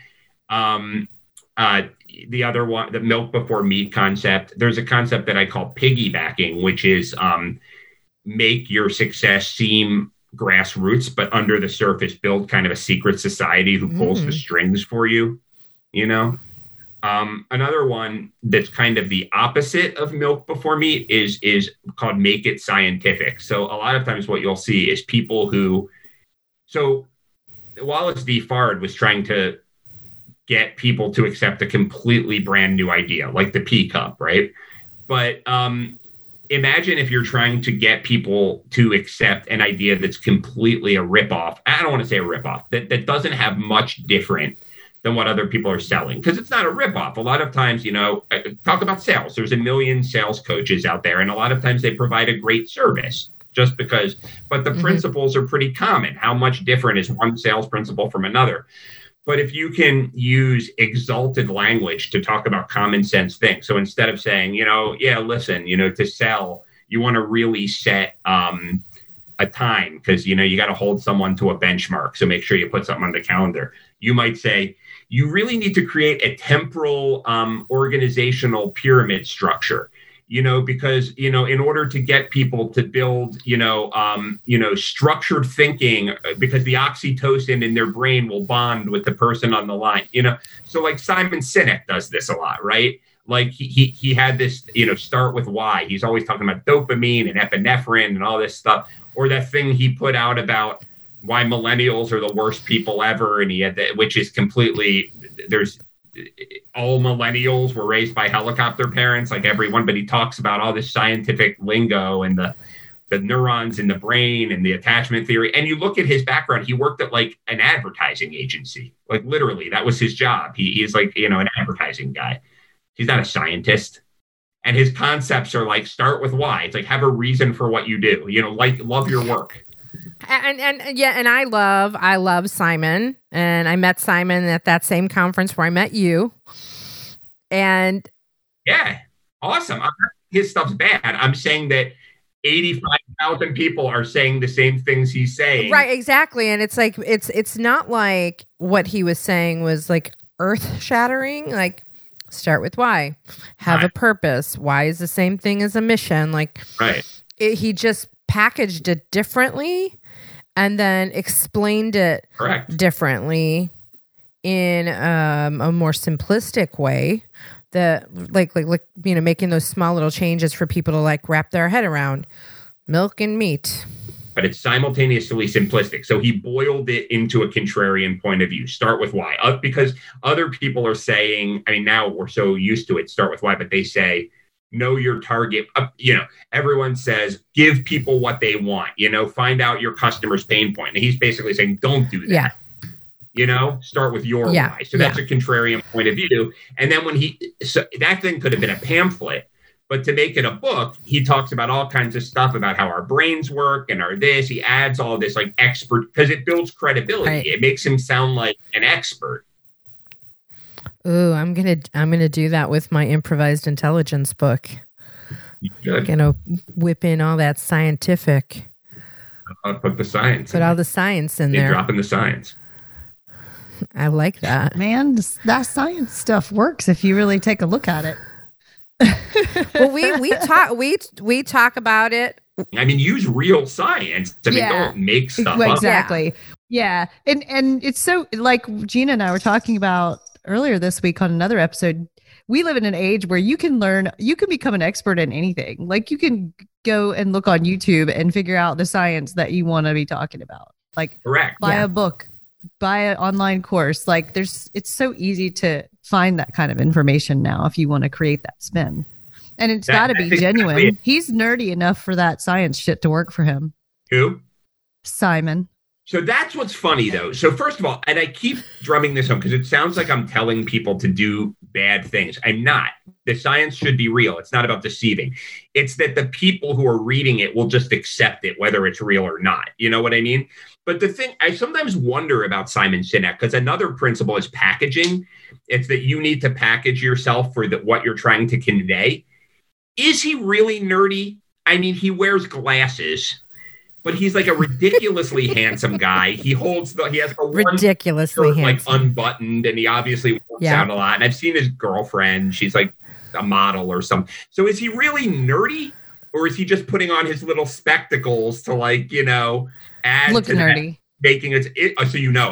The other one, the milk before meat concept, there's a concept that I call piggybacking, which is make your success seem grassroots, but under the surface, build kind of a secret society who pulls the strings for you, you know? Another one that's kind of the opposite of milk before meat is called make it scientific. So a lot of times what you'll see is people who, so Wallace D. Fard was trying to get people to accept a completely brand new idea, like the pea cup, right? But imagine if you're trying to get people to accept an idea that's completely a ripoff. I don't want to say a ripoff, that doesn't have much different than what other people are selling, because it's not a ripoff. A lot of times, you know, talk about sales. There's a million sales coaches out there, and a lot of times they provide a great service just because, but the principles are pretty common. How much different is one sales principle from another? But if you can use exalted language to talk about common sense things, so instead of saying, you know, listen, you know, to sell, you want to really set a time, because, you know, you got to hold someone to a benchmark. So make sure you put something on the calendar. You might say, you really need to create a temporal organizational pyramid structure, you know, because, you know, in order to get people to build, structured thinking, because the oxytocin in their brain will bond with the person on the line, you know. So like Simon Sinek does this a lot, right? Like he had this, you know, start with why. He's always talking about dopamine and epinephrine and all this stuff, or that thing he put out about why millennials are the worst people ever, and he had that, which is completely there's all millennials were raised by helicopter parents, like everyone. But he talks about all this scientific lingo and the neurons in the brain and the attachment theory. And you look at his background, he worked at like an advertising agency, like literally that was his job. He's like, an advertising guy. He's not a scientist. And his concepts are like, start with why. It's like, have a reason for what you do, love your work. And I love Simon, and I met Simon at that same conference where I met you. And yeah, awesome. I'm not saying his stuff's bad. I'm saying that 85,000 people are saying the same things he's saying. Right, exactly. And it's like, it's not like what he was saying was like earth shattering. Like, start with why, have a purpose. Why is the same thing as a mission. Like, right. He just packaged it differently and then explained it differently in a more simplistic way that like making those small little changes for people to like wrap their head around. Milk and meat. But it's simultaneously simplistic. So he boiled it into a contrarian point of view. Start with why. Because other people are saying, I mean, now we're so used to it, start with why, but they say, know your target. Everyone says, give people what they want, find out your customer's pain point. And he's basically saying, don't do that. Yeah. Start with your why. So that's a contrarian point of view. And then that thing could have been a pamphlet. But to make it a book, he talks about all kinds of stuff about how our brains work and he adds all this like expert, because it builds credibility. Right. It makes him sound like an expert. Ooh, I'm gonna do that with my improvised intelligence book. I'm gonna whip in all that scientific. I'll put the science. Put all the science in there. Drop in the science. I like that. Man, that science stuff works if you really take a look at it. Well, we talk about it. I mean, use real science. I mean, don't make stuff up. Exactly. Yeah. And it's so, like Gina and I were talking about earlier this week on another episode, we live in an age where you can become an expert in anything. Like you can go and look on YouTube and figure out the science that you want to be talking about. Like buy a book, buy an online course. Like it's so easy to find that kind of information now if you want to create that spin. And it's got to be genuine. Exactly. He's nerdy enough for that science shit to work for him. Who? Simon. So that's what's funny, though. So first of all, and I keep drumming this home because it sounds like I'm telling people to do bad things. I'm not. The science should be real. It's not about deceiving. It's that the people who are reading it will just accept it, whether it's real or not. You know what I mean? But the thing, I sometimes wonder about Simon Sinek, because another principle is packaging. It's that you need to package yourself for what you're trying to convey. Is he really nerdy? I mean, he wears glasses. But he's like a ridiculously handsome guy. He has a ridiculously shirt, handsome, like unbuttoned, and he obviously works out a lot. And I've seen his girlfriend; she's like a model or something. So is he really nerdy, or is he just putting on his little spectacles to add look to nerdy, that, making it? So you know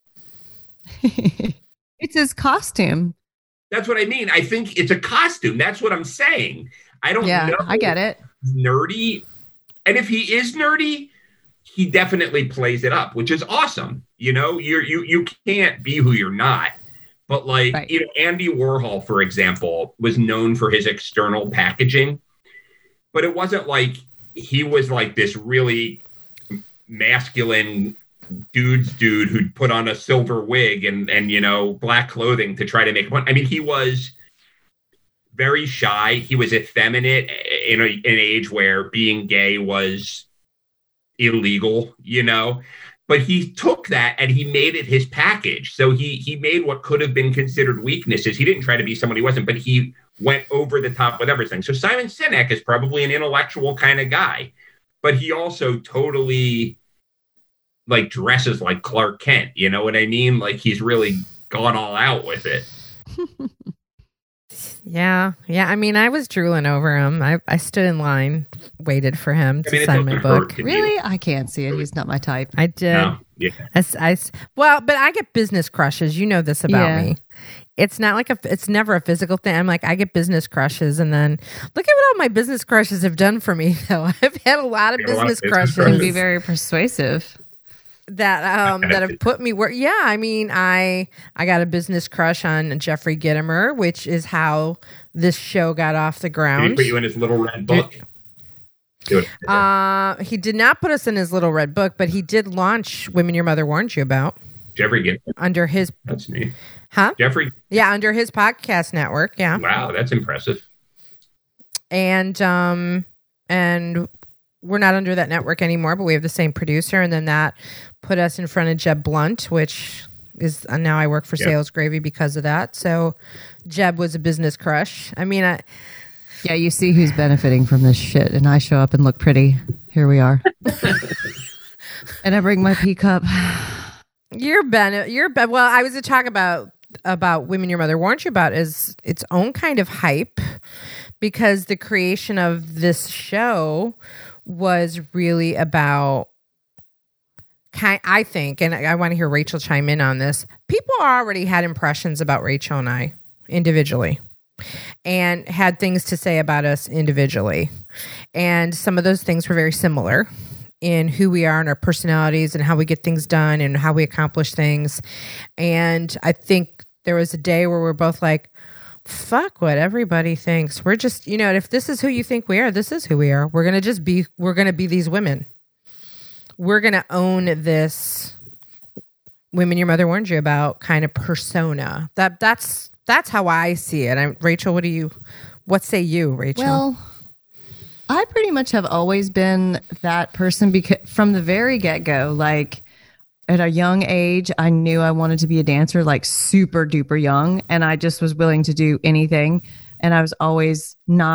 him. It's his costume. That's what I mean. I think it's a costume. That's what I'm saying. I don't know. Yeah, I get it. Nerdy. And if he is nerdy, he definitely plays it up, which is awesome. You can't be who you're not. But Andy Warhol, for example, was known for his external packaging. But it wasn't like he was like this really masculine dude who'd put on a silver wig and black clothing to try to make fun. I mean, he was very shy. He was effeminate in an age where being gay was illegal, but he took that and he made it his package. So he made what could have been considered weaknesses. He didn't try to be someone he wasn't, but he went over the top with everything. So Simon Sinek is probably an intellectual kind of guy, but he also totally dresses like Clark Kent. You know what I mean? Like he's really gone all out with it. Yeah. I mean, I was drooling over him. I stood in line, waited for him to sign my book. Really? I can't see it. He's not my type. I did. No. Yeah. But I get business crushes. You know this about me. It's not it's never a physical thing. I'm like, I get business crushes, and then look at what all my business crushes have done for me. Though I've had a lot of business crushes. Can be very persuasive. that have put me where. Yeah, I mean, I got a business crush on Jeffrey Gitomer, which is how this show got off the ground. Did he put you in his little red book? He did not put us in his little red book, but he did launch Women Your Mother Warned You About. Jeffrey Gitomer. Under his... That's neat. Huh? Jeffrey? Yeah, under his podcast network, yeah. Wow, that's impressive. And we're not under that network anymore, but we have the same producer, and then that put us in front of Jeb Blunt, which is now I work for Sales Gravy because of that. So Jeb was a business crush. I mean, yeah, you see who's benefiting from this shit, and I show up and look pretty. Here we are. And I bring my pea cup. Well, I was to talk about Women Your Mother Warned You About is its own kind of hype, because the creation of this show was really about, I think, and I want to hear Rachel chime in on this. People already had impressions about Rachel and I individually, and had things to say about us individually. And some of those things were very similar in who we are and our personalities and how we get things done and how we accomplish things. And I think there was a day where we're both like, fuck what everybody thinks. We're just, if this is who you think we are, this is who we are. We're going to be these women. We're going to own this Women Your Mother Warned You About kind of persona. That's how I see it. Rachel, what say you, Rachel? Well, I pretty much have always been that person, because from the very get-go, like at a young age, I knew I wanted to be a dancer, like super duper young. And I just was willing to do anything. And I was always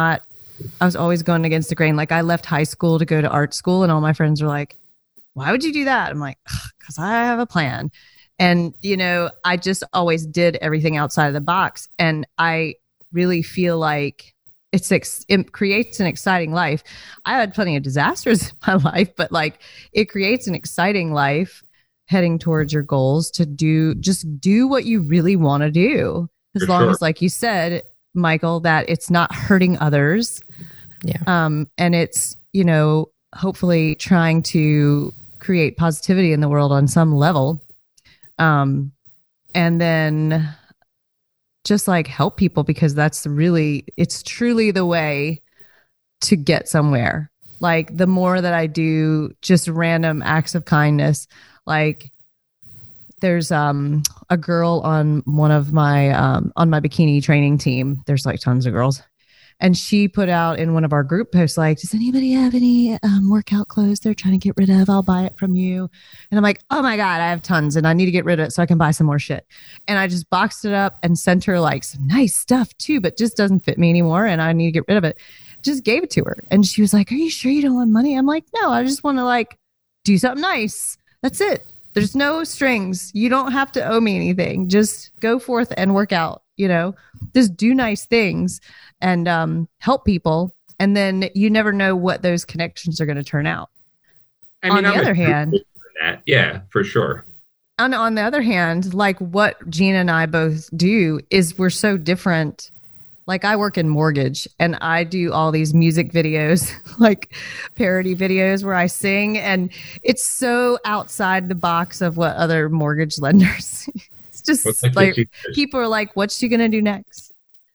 going against the grain. Like I left high school to go to art school, and all my friends were like, why would you do that? I'm like, because I have a plan. And, I just always did everything outside of the box. And I really feel like it creates an exciting life. I had plenty of disasters in my life, but like it creates an exciting life heading towards your goals to just do what you really want to do. As long as, like you said, Michael, that it's not hurting others. Yeah. And it's, hopefully trying to create positivity in the world on some level. And then just like help people, because it's truly the way to get somewhere. Like the more that I do just random acts of kindness, like there's a girl on one of my on my bikini training team. There's like tons of girls. And she put out in one of our group posts, like, does anybody have any workout clothes they're trying to get rid of? I'll buy it from you. And I'm like, oh my God, I have tons and I need to get rid of it so I can buy some more shit. And I just boxed it up and sent her like some nice stuff too, but just doesn't fit me anymore and I need to get rid of it. Just gave it to her. And she was like, are you sure you don't want money? I'm like, no, I just want to like do something nice. That's it. There's no strings. You don't have to owe me anything. Just go forth and work out, just do nice things and help people. And then you never know what those connections are going to turn out. On the other hand, yeah, for sure. On the other hand, like what Gina and I both do is we're so different. Like I work in mortgage and I do all these music videos, like parody videos where I sing, and it's so outside the box of what other mortgage lenders. It's just like people are like, what's she going to do next?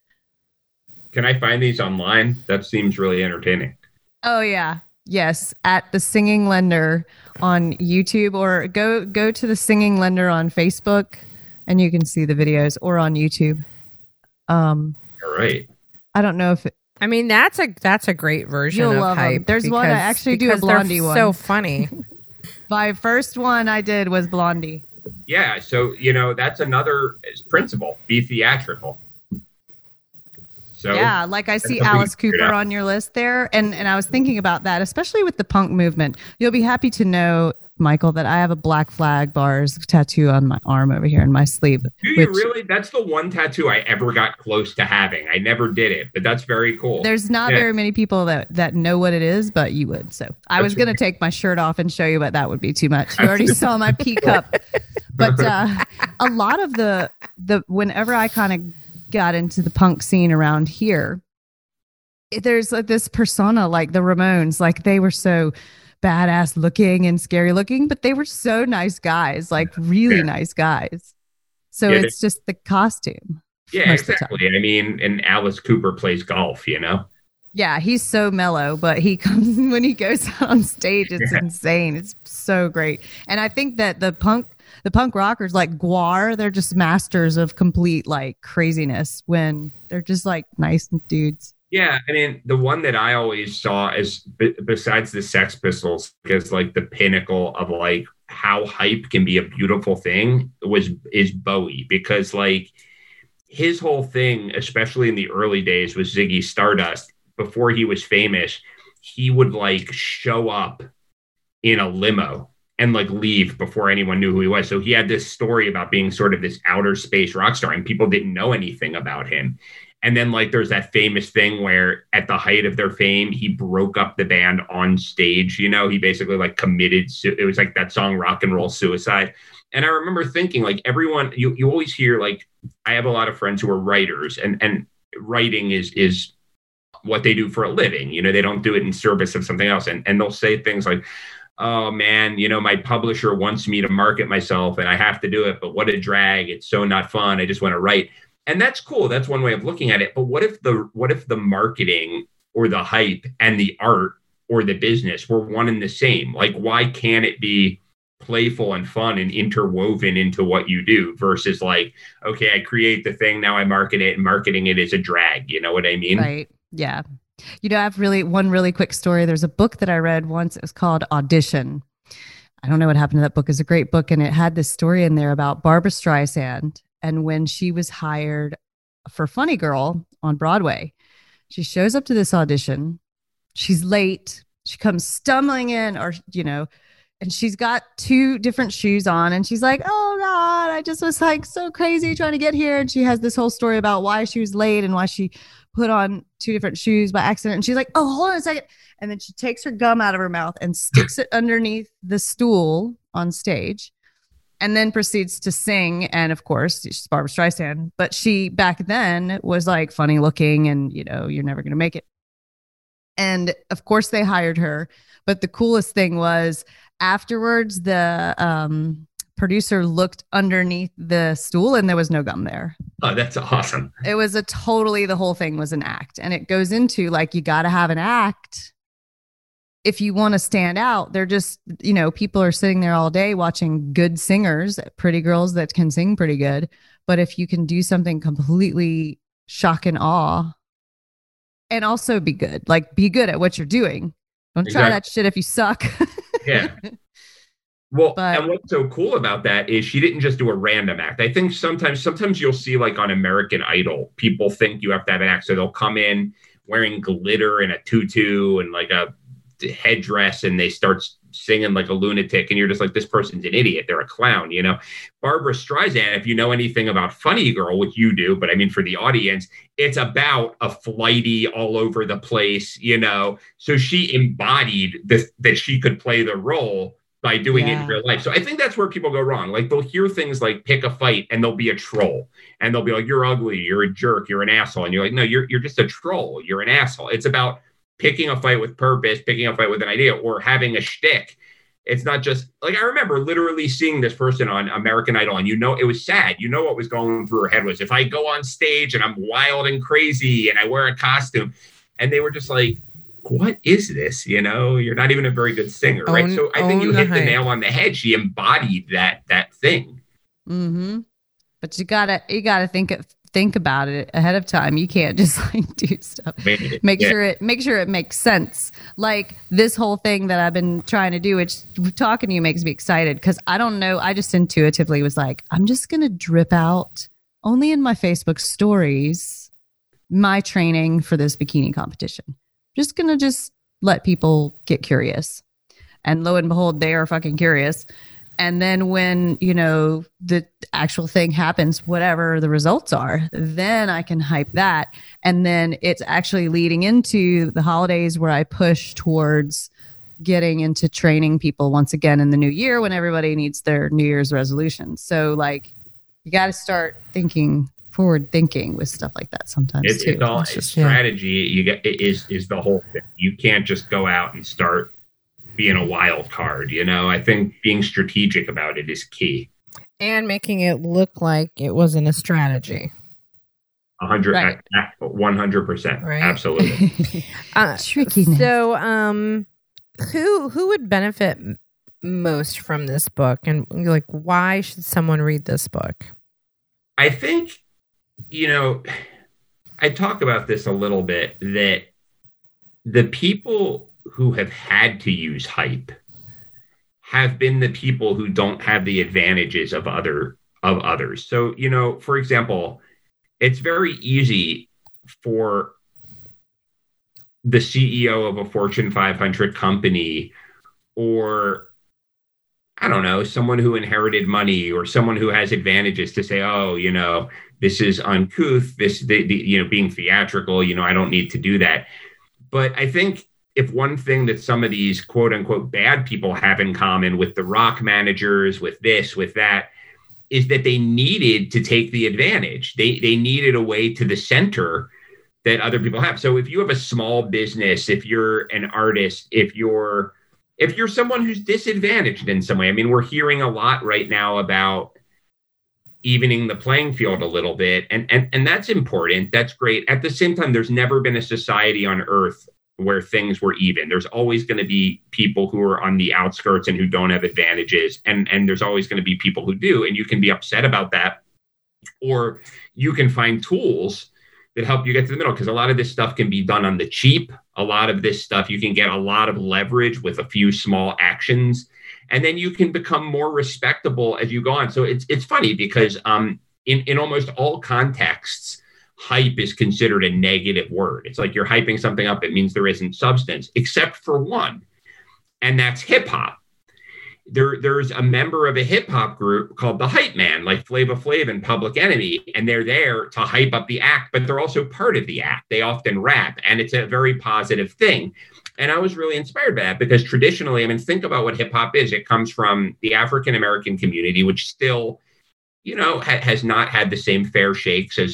Can I find these online? That seems really entertaining. Oh yeah. Yes. At the Singing Lender on YouTube, or go to the Singing Lender on Facebook and you can see the videos, or on YouTube. All right. I don't know if that's a great version you'll of love hype. Them. There's one I actually do a Blondie one. So funny. My first one I did was Blondie. Yeah, so that's another principle: be theatrical. So yeah, like I see Alice Cooper on your list there, and I was thinking about that, especially with the punk movement. You'll be happy to know, Michael, that I have a Black Flag bars tattoo on my arm over here in my sleeve. Do you really? That's the one tattoo I ever got close to having. I never did it, but that's very cool. There's not very many people that know what it is, but you would. So I was going to take my shirt off and show you, but that would be too much. You already saw my pea cup. But a lot of the whenever I kind of got into the punk scene around here, there's like this persona, like the Ramones, like they were so badass looking and scary looking, but they were so nice guys, like really nice guys. So it's just the costume. Yeah, exactly. I mean, and Alice Cooper plays golf, Yeah, he's so mellow, but he comes when he goes out on stage, it's insane. It's so great. And I think that the punk rockers like GWAR, they're just masters of complete like craziness when they're just like nice dudes. Yeah, I mean, the one that I always saw as besides the Sex Pistols, because like the pinnacle of like how hype can be a beautiful thing is Bowie, because like his whole thing, especially in the early days, was Ziggy Stardust. Before he was famous, he would like show up in a limo and like leave before anyone knew who he was. So he had this story about being sort of this outer space rock star, and people didn't know anything about him. And then like there's that famous thing where at the height of their fame, he broke up the band on stage. He basically like committed. It was like that song Rock and Roll Suicide. And I remember thinking like everyone, you always hear like, I have a lot of friends who are writers, and writing is what they do for a living. They don't do it in service of something else. And they'll say things like, oh man, my publisher wants me to market myself and I have to do it, but what a drag. It's so not fun. I just want to write. And that's cool. That's one way of looking at it. But what if the marketing or the hype and the art or the business were one and the same? Like, why can't it be playful and fun and interwoven into what you do versus like, okay, I create the thing, now I market it, and marketing it is a drag. You know what I mean? Right. Yeah. I have one really quick story. There's a book that I read once. It was called Audition. I don't know what happened to that book. It's a great book. And it had this story in there about Barbra Streisand. And when she was hired for Funny Girl on Broadway, she shows up to this audition. She's late. She comes stumbling in, and she's got 2 different shoes on. And she's like, oh God, I just was like so crazy trying to get here. And she has this whole story about why she was late and why she put on 2 different shoes by accident. And she's like, oh, hold on a second. And then she takes her gum out of her mouth and sticks it underneath the stool on stage, and then proceeds to sing. And of course, she's Barbra Streisand, but she back then was like funny looking and, you're never going to make it. And of course they hired her. But the coolest thing was afterwards, the producer looked underneath the stool and there was no gum there. Oh, that's awesome. It was the whole thing was an act. And it goes into like, you got to have an act if you want to stand out. They're just, people are sitting there all day watching good singers, pretty girls that can sing pretty good. But if you can do something completely shock and awe and also be good at what you're doing. Don't try that shit if you suck. Yeah. Well, and what's so cool about that is she didn't just do a random act. I think sometimes you'll see like on American Idol, people think you have to have an act. So they'll come in wearing glitter and a tutu and like a headdress, and they start singing like a lunatic. And you're just like, this person's an idiot. They're a clown, Barbra Streisand, if you know anything about Funny Girl, which you do, but I mean, for the audience, it's about a flighty all over the place, So she embodied this, that she could play the role by doing it in real life. So I think that's where people go wrong. Like they'll hear things like pick a fight and they'll be a troll and they'll be like, you're ugly, you're a jerk, you're an asshole. And you're like, no, you're just a troll. You're an asshole. It's about picking a fight with purpose, picking a fight with an idea, or having a shtick. It's not just like, I remember literally seeing this person on American Idol and it was sad. What was going through her head was, if I go on stage and I'm wild and crazy and I wear a costume, and they were just like, what is this? You're not even a very good singer, right? So I think you hit the nail on the head. She embodied that thing. Mm-hmm. But you gotta think about it ahead of time. You can't just like do stuff. Make sure it makes sense. Like this whole thing that I've been trying to do, which talking to you makes me excited because I don't know. I just intuitively was like, I'm just gonna drip out only in my Facebook stories my training for this bikini competition. Just gonna let people get curious. And lo and behold, they are fucking curious. And then when, the actual thing happens, whatever the results are, then I can hype that. And then it's actually leading into the holidays where I push towards getting into training people once again in the new year when everybody needs their New Year's resolutions. So like, you got to start forward thinking with stuff like that sometimes too. It's all strategy. You get is the whole thing. You can't just go out and start being a wild card. I think being strategic about it is key. And making it look like it wasn't a strategy. 100%. Right. Absolutely. Trickiness. So, who would benefit most from this book, and like, why should someone read this book? I think, I talk about this a little bit, that the people who have had to use hype have been the people who don't have the advantages of others. So, for example, it's very easy for the CEO of a Fortune 500 company, or I don't know, someone who inherited money or someone who has advantages, to say, oh, this is uncouth, being theatrical, I don't need to do that. But I think if one thing that some of these quote unquote bad people have in common with the rock managers, with this, with that, is that they needed to take the advantage. They needed a way to the center that other people have. So if you have a small business, if you're an artist, if you're someone who's disadvantaged in some way, I mean, we're hearing a lot right now about evening the playing field a little bit. And that's important. That's great. At the same time, there's never been a society on earth where things were even. There's always going to be people who are on the outskirts and who don't have advantages. And there's always going to be people who do. And you can be upset about that, or you can find tools that help you get to the middle, because a lot of this stuff can be done on the cheap. A lot of this stuff, you can get a lot of leverage with a few small actions, and then you can become more respectable as you go on. So it's funny because in almost all contexts, hype is considered a negative word. It's like you're hyping something up. It means there isn't substance, except for one, and that's hip hop. There's a member of a hip hop group called the Hype Man, like Flava Flav and Public Enemy, and they're there to hype up the act, but they're also part of the act. They often rap, and it's a very positive thing. And I was really inspired by that, because traditionally, I mean, think about what hip hop is. It comes from the African American community, which still, has not had the same fair shakes as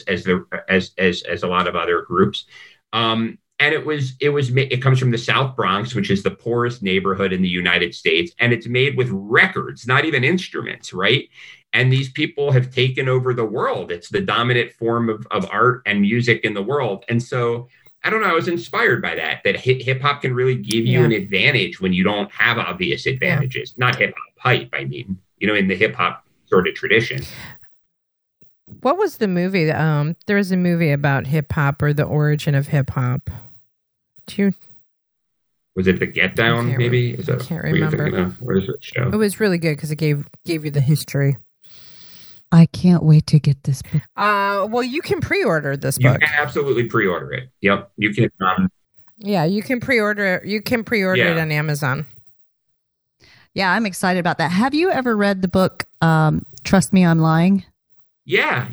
a lot of other groups. And it comes from the South Bronx, which is the poorest neighborhood in the United States. And it's made with records, not even instruments, right? And these people have taken over the world. It's the dominant form of art and music in the world. And so, I don't know, I was inspired by that hip hop can really give you an advantage when you don't have obvious advantages. Not hip hop hype, I mean, in the hip hop sort of tradition. What was the movie? There was a movie about hip hop, or the origin of hip hop. Was it The Get Down? Maybe I can't remember. What is it? Show? It was really good because it gave you the history. I can't wait to get this book. Well, you can pre-order this book. You can absolutely pre-order it. Yep, you can. Yeah, you can pre-order. You can pre-order it on Amazon. Yeah, I'm excited about that. Have you ever read the book Trust Me, I'm Lying? Yeah.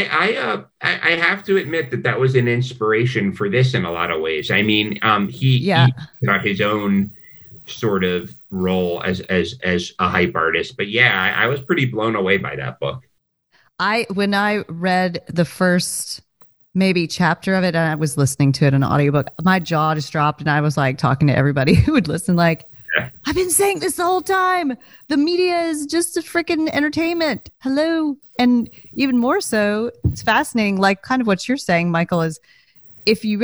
I have to admit that was an inspiration for this in a lot of ways. I mean, he got his own sort of role as a hype artist, but yeah, I was pretty blown away by that book. When I read the first maybe chapter of it, and I was listening to it in an audiobook, my jaw just dropped, and I was like talking to everybody who would listen, like, I've been saying this the whole time. The media is just a freaking entertainment. Hello. And even more so, it's fascinating, like kind of what you're saying, Michael, is if you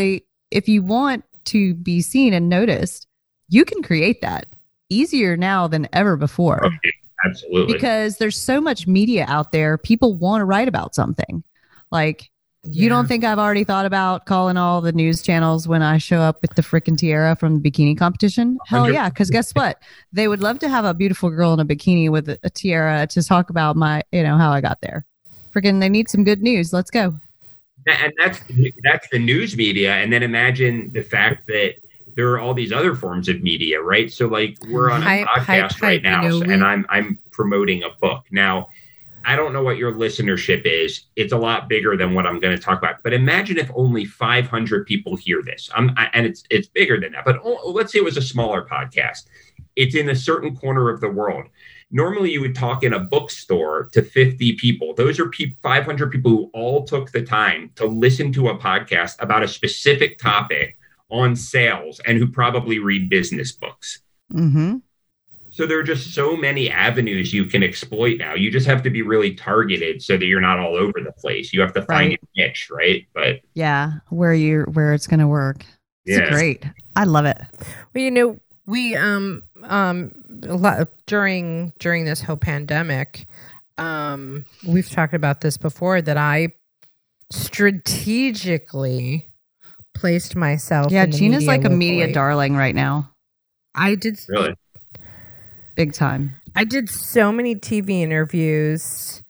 want to be seen and noticed, you can create that easier now than ever before. Okay, absolutely. Because there's so much media out there. People want to write about something. Like, you don't think I've already thought about calling all the news channels when I show up with the frickin' tiara from the bikini competition? Hell yeah, because guess what? They would love to have a beautiful girl in a bikini with a tiara to talk about how I got there. Frickin', they need some good news. Let's go. And that's the news media. And then imagine the fact that there are all these other forms of media, right? So like we're on a podcast right now, and I'm promoting a book. Now, I don't know what your listenership is. It's a lot bigger than what I'm going to talk about. But imagine if only 500 people hear this. And it's bigger than that. But let's say it was a smaller podcast. It's in a certain corner of the world. Normally, you would talk in a bookstore to 50 people. Those are 500 people who all took the time to listen to a podcast about a specific topic on sales and who probably read business books. Mm-hmm. So there are just so many avenues you can exploit now. You just have to be really targeted so that you're not all over the place. You have to find your niche, right? But yeah, where it's going to work. It's great. I love it. Well, we a lot during this whole pandemic, we've talked about this before, that I strategically placed myself. Yeah, in the Gina's media like a locally. media darling right now. I did really big time. I did so many TV interviews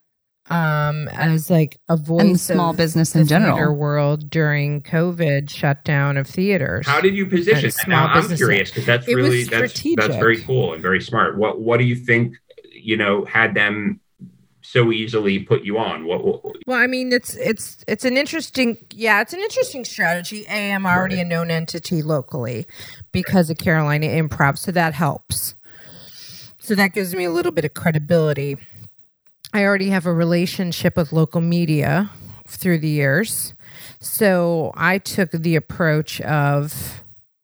as like a voice and small of business the in general theater world during COVID shutdown of theaters. How did you position And that? small Now, I'm businesses. curious because that's It was really that's strategic. very cool and very smart. What do you think, had them so easily put you on? What Well, I mean, it's an interesting strategy. I'm already a known entity locally because of Carolina Improv, so that helps. So that gives me a little bit of credibility. I already have a relationship with local media through the years. So I took the approach of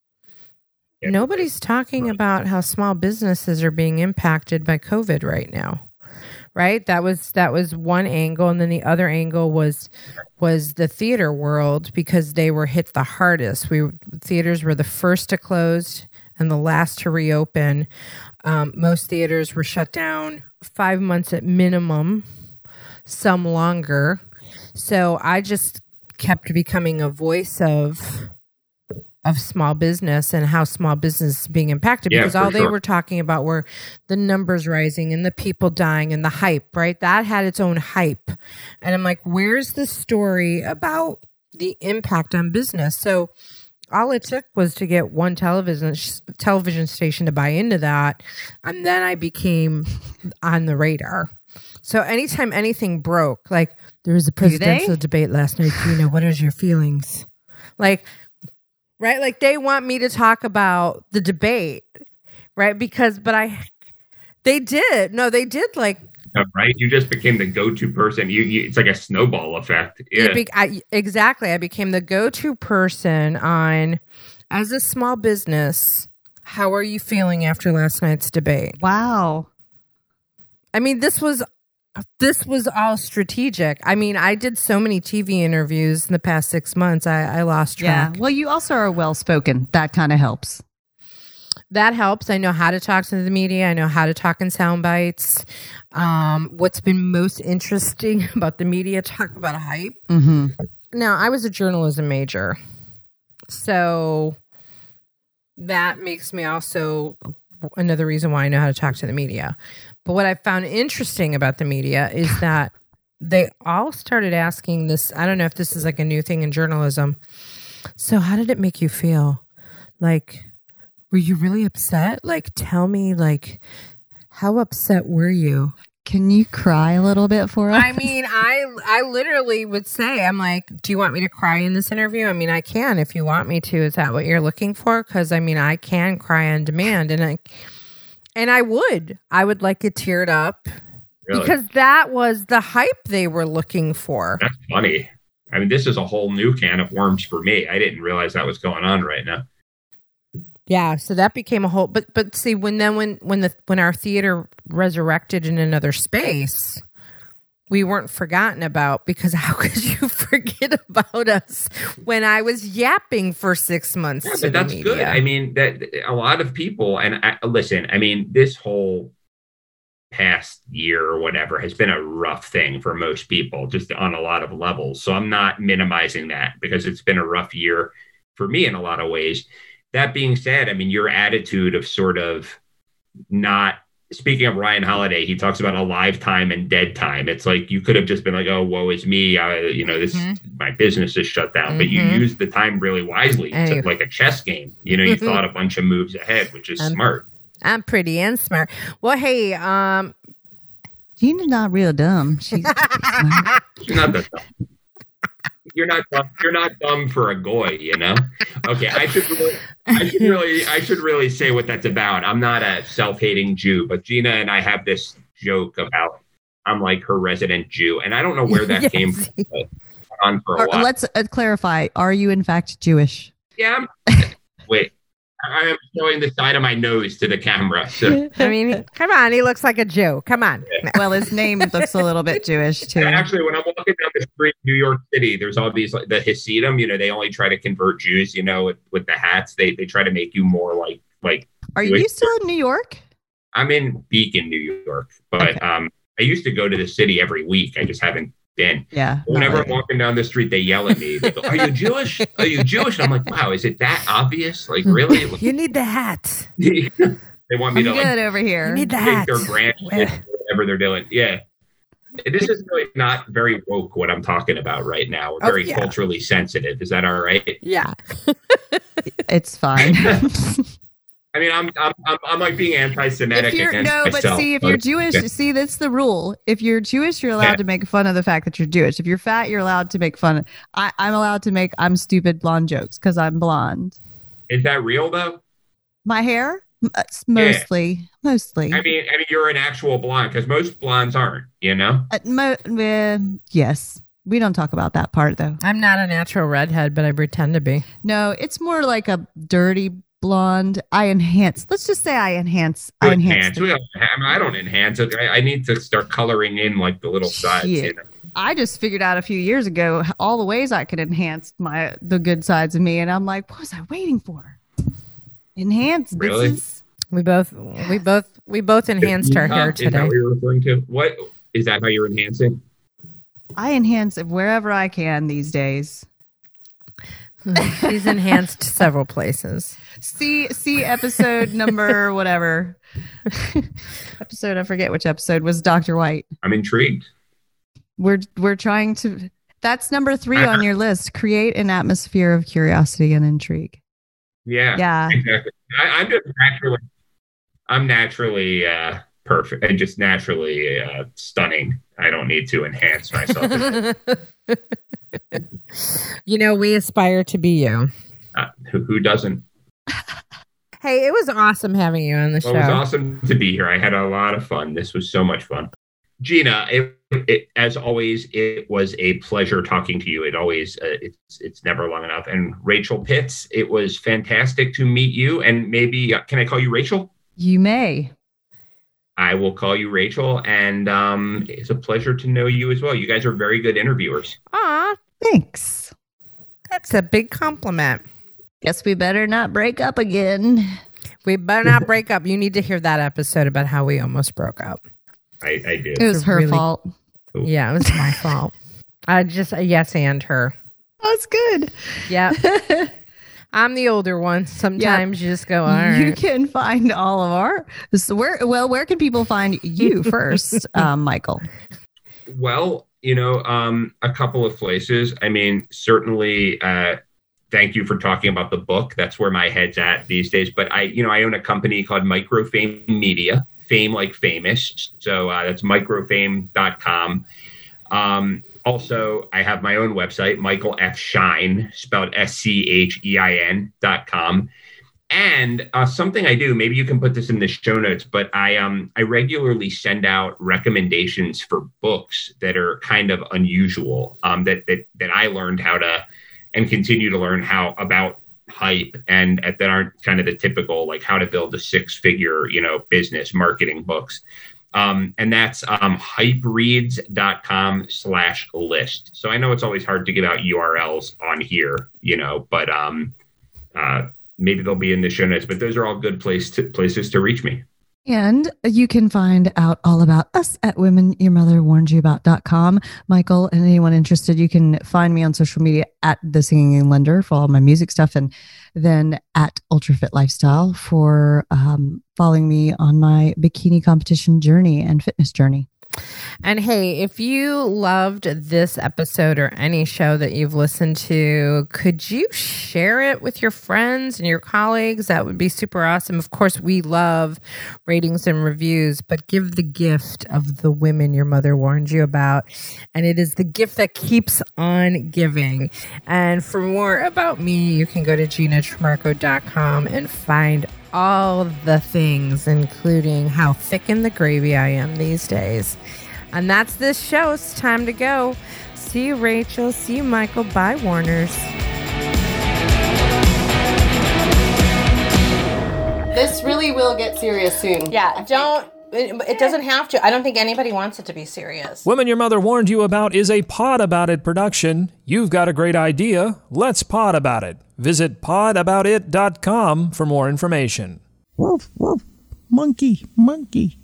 nobody's talking about how small businesses are being impacted by COVID right now. Right? That was one angle. And then the other angle was the theater world, because they were hit the hardest. Theaters were the first to close and the last to reopen. Most theaters were shut down 5 months at minimum, some longer. So I just kept becoming a voice of small business and how small business is being impacted, because all they were talking about were the numbers rising and the people dying and the hype, right? That had its own hype. And I'm like, where's the story about the impact on business? So all it took was to get one television station to buy into that, and then I became on the radar. So anytime anything broke, like there was a presidential debate last night, Gina, what is your feelings? Like, right? Like they want me to talk about the debate, right? They did like. Right? You just became the go-to person. It's like a snowball effect. Yeah. Exactly. I became the go-to person on, as a small business, how are you feeling after last night's debate? Wow. I mean, this was all strategic. I mean, I did so many TV interviews in the past 6 months. I lost track. Yeah. Well, you also are well-spoken. That kind of helps. That helps. I know how to talk to the media. I know how to talk in sound bites. What's been most interesting about the media, talk about hype. Mm-hmm. Now, I was a journalism major, so that makes me also another reason why I know how to talk to the media. But what I found interesting about the media is that they all started asking this. I don't know if this is like a new thing in journalism. So how did it make you feel? Like, were you really upset? Like, tell me, like, how upset were you? Can you cry a little bit for us? I mean, I literally would say, I'm like, do you want me to cry in this interview? I mean, I can if you want me to. Is that what you're looking for? Because, I mean, I can cry on demand. And I would like get teared up. Really? Because that was the hype they were looking for. That's funny. I mean, this is a whole new can of worms for me. I didn't realize that was going on right now. Yeah, so that became a whole. But see, when our theater resurrected in another space, we weren't forgotten about, because how could you forget about us when I was yapping for 6 months? Yeah, but that's good. I mean, that a lot of people, and listen, I mean, this whole past year or whatever has been a rough thing for most people, just on a lot of levels. So I'm not minimizing that, because it's been a rough year for me in a lot of ways. That being said, I mean, your attitude of sort of not, speaking of Ryan Holiday, he talks about alive time and dead time. It's like you could have just been like, oh, woe is me. My business is shut down. Mm-hmm. But you used the time really wisely. It's like a chess game. You thought a bunch of moves ahead, which is smart. I'm pretty and smart. Well, hey, Gina's not real dumb. She's not that dumb. You're not dumb. You're not dumb for a goy, Okay, I should really say what that's about. I'm not a self-hating Jew, but Gina and I have this joke about I'm like her resident Jew, and I don't know where that came from. But on for a while. Let's clarify. Are you in fact Jewish? Yeah. Wait. I am showing the side of my nose to the camera. So. I mean, come on. He looks like a Jew. Come on. Well, his name looks a little bit Jewish too. Actually, when I'm walking down the street in New York City, there's all these, like the Hasidim, they only try to convert Jews, with the hats. They try to make you more like. Are Jewish. you still in New York? I'm in Beacon, New York, but Okay. I used to go to the city every week. I just haven't been. Yeah. Whenever not I'm walking down the street, they yell at me. They go, "Are you Jewish? Are you Jewish?" And I'm like, "Wow, is it that obvious? Like, really?" You need the hat. They want me I'm to good over here. You need the take hat. their branches, whatever they're doing. Yeah. This is really not very woke what I'm talking about right now. We're very yeah. culturally sensitive. Is that all right? Yeah. It's fine. I mean, I'm like being anti-Semitic If you're against no, but myself. see, if you're Jewish, see, that's the rule. If you're Jewish, you're allowed Yeah. to make fun of the fact that you're Jewish. If you're fat, you're allowed to make fun. I'm allowed to make I'm stupid blonde jokes because I'm blonde. Is that real though? My hair, It's mostly. I mean, you're an actual blonde because most blondes aren't. Yes, we don't talk about that part though. I'm not a natural redhead, but I pretend to be. No, it's more like a dirty blonde. I enhance. Let's just say I enhance. I don't enhance it. I need to start coloring in like the little sides. Shit. I just figured out a few years ago all the ways I could enhance the good sides of me, and I'm like, what was I waiting for? Enhance, Really? bitches. We both enhanced our hair Is that today. what you're referring to? What is that? How you're enhancing? I enhance it wherever I can these days. She's enhanced several places. See episode number whatever. Episode, I forget which episode was Dr. White. I'm intrigued. We're trying to. That's number 3 on your list. Create an atmosphere of curiosity and intrigue. Yeah. Yeah. Exactly. I'm naturally perfect and just naturally stunning. I don't need to enhance myself. We aspire to be you. Who doesn't? Hey, it was awesome having you on the Well, show. it was awesome to be here. I had a lot of fun. This was so much fun. Gina, it as always, it was a pleasure talking to you. It always, it's never long enough. And Rachel Pitts, it was fantastic to meet you. And maybe, can I call you Rachel? You may. I will call you Rachel. And it's a pleasure to know you as well. You guys are very good interviewers. Aw, Thanks. that's a big compliment. Guess we better not break up again. We better not break up. You need to hear that episode about how we almost broke up. I did. It was her really- fault. Yeah, it was my fault. I just yes and her. That's good. Yeah. I'm the older one. Sometimes you just go, all You right. can find all of our. So where can people find you first, Michael? Well, a couple of places. I mean, certainly, thank you for talking about the book. That's where my head's at these days. But I own a company called Microfame Media, fame like famous. So that's microfame.com. Also, I have my own website, Michael F. Schein, spelled SCHEIN.com. And something I do, maybe you can put this in the show notes, but I regularly send out recommendations for books that are kind of unusual, that I learned how to and continue to learn how about hype and that aren't kind of the typical, like how to build a 6-figure, business marketing books. And that's hypereads.com/list. So I know it's always hard to give out URLs on here, but maybe they'll be in the show notes, but those are all good places to reach me. And you can find out all about us at womenyourmotherwarnedyouabout.com. Michael and anyone interested, you can find me on social media at The Singing Lender for all my music stuff, and then at Ultrafit Lifestyle for following me on my bikini competition journey and fitness journey. And hey, if you loved this episode or any show that you've listened to, could you share it with your friends and your colleagues? That would be super awesome. Of course, we love ratings and reviews, but give the gift of the women your mother warned you about. And it is the gift that keeps on giving. And for more about me, you can go to GinaTramarco.com and find all the things, including how thick in the gravy I am these days. And that's this show. It's time to go. See you, Rachel. See you, Michael. Bye, Warners. this really will get serious soon. Yeah, it doesn't have to. I don't think anybody wants it to be serious. Women Your Mother Warned You About is a Pod About It production. You've got a great idea. Let's pod about it. Visit podaboutit.com for more information. Woof, woof. Monkey, monkey.